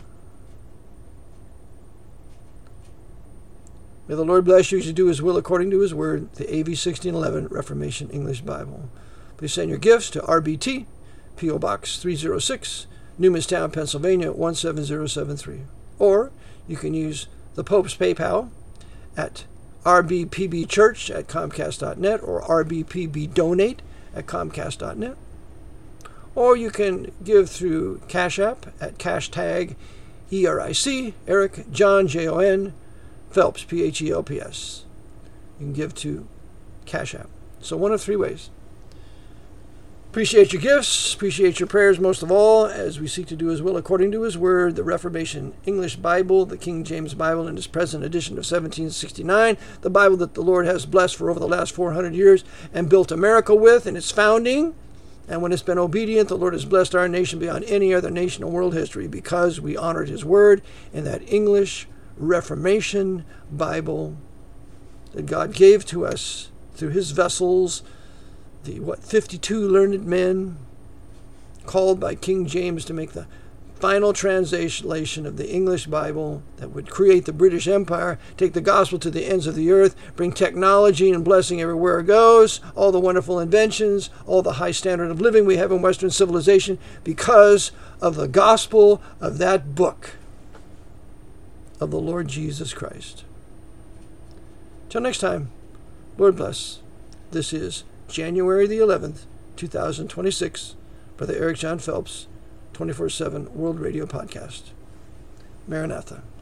May the Lord bless you as you do his will according to his word, the AV 1611 Reformation English Bible. Please send your gifts to RBT, P.O. Box 306, Newmanstown, Pennsylvania 17073. Or You can use the Pope's PayPal at rbpbchurch@comcast.net or rbpbdonate@comcast.net. Or you can give through Cash App at #ERIC, Eric, John, Jon, Phelps, PHELPS. You can give to Cash App. So one of three ways. Appreciate your gifts, appreciate your prayers most of all, as we seek to do His will according to His Word, the Reformation English Bible, the King James Bible in its present edition of 1769, the Bible that the Lord has blessed for over the last 400 years and built America with in its founding. And when it's been obedient, the Lord has blessed our nation beyond any other nation in world history because we honored His Word in that English Reformation Bible that God gave to us through His vessels, the 52 learned men called by King James to make the final translation of the English Bible that would create the British Empire, take the gospel to the ends of the earth, bring technology and blessing everywhere it goes, all the wonderful inventions, all the high standard of living we have in Western civilization because of the gospel of that book of the Lord Jesus Christ. Till next time, Lord bless. This is January the 11th, 2026, Brother Eric John Phelps, 24/7 World Radio Podcast. Maranatha.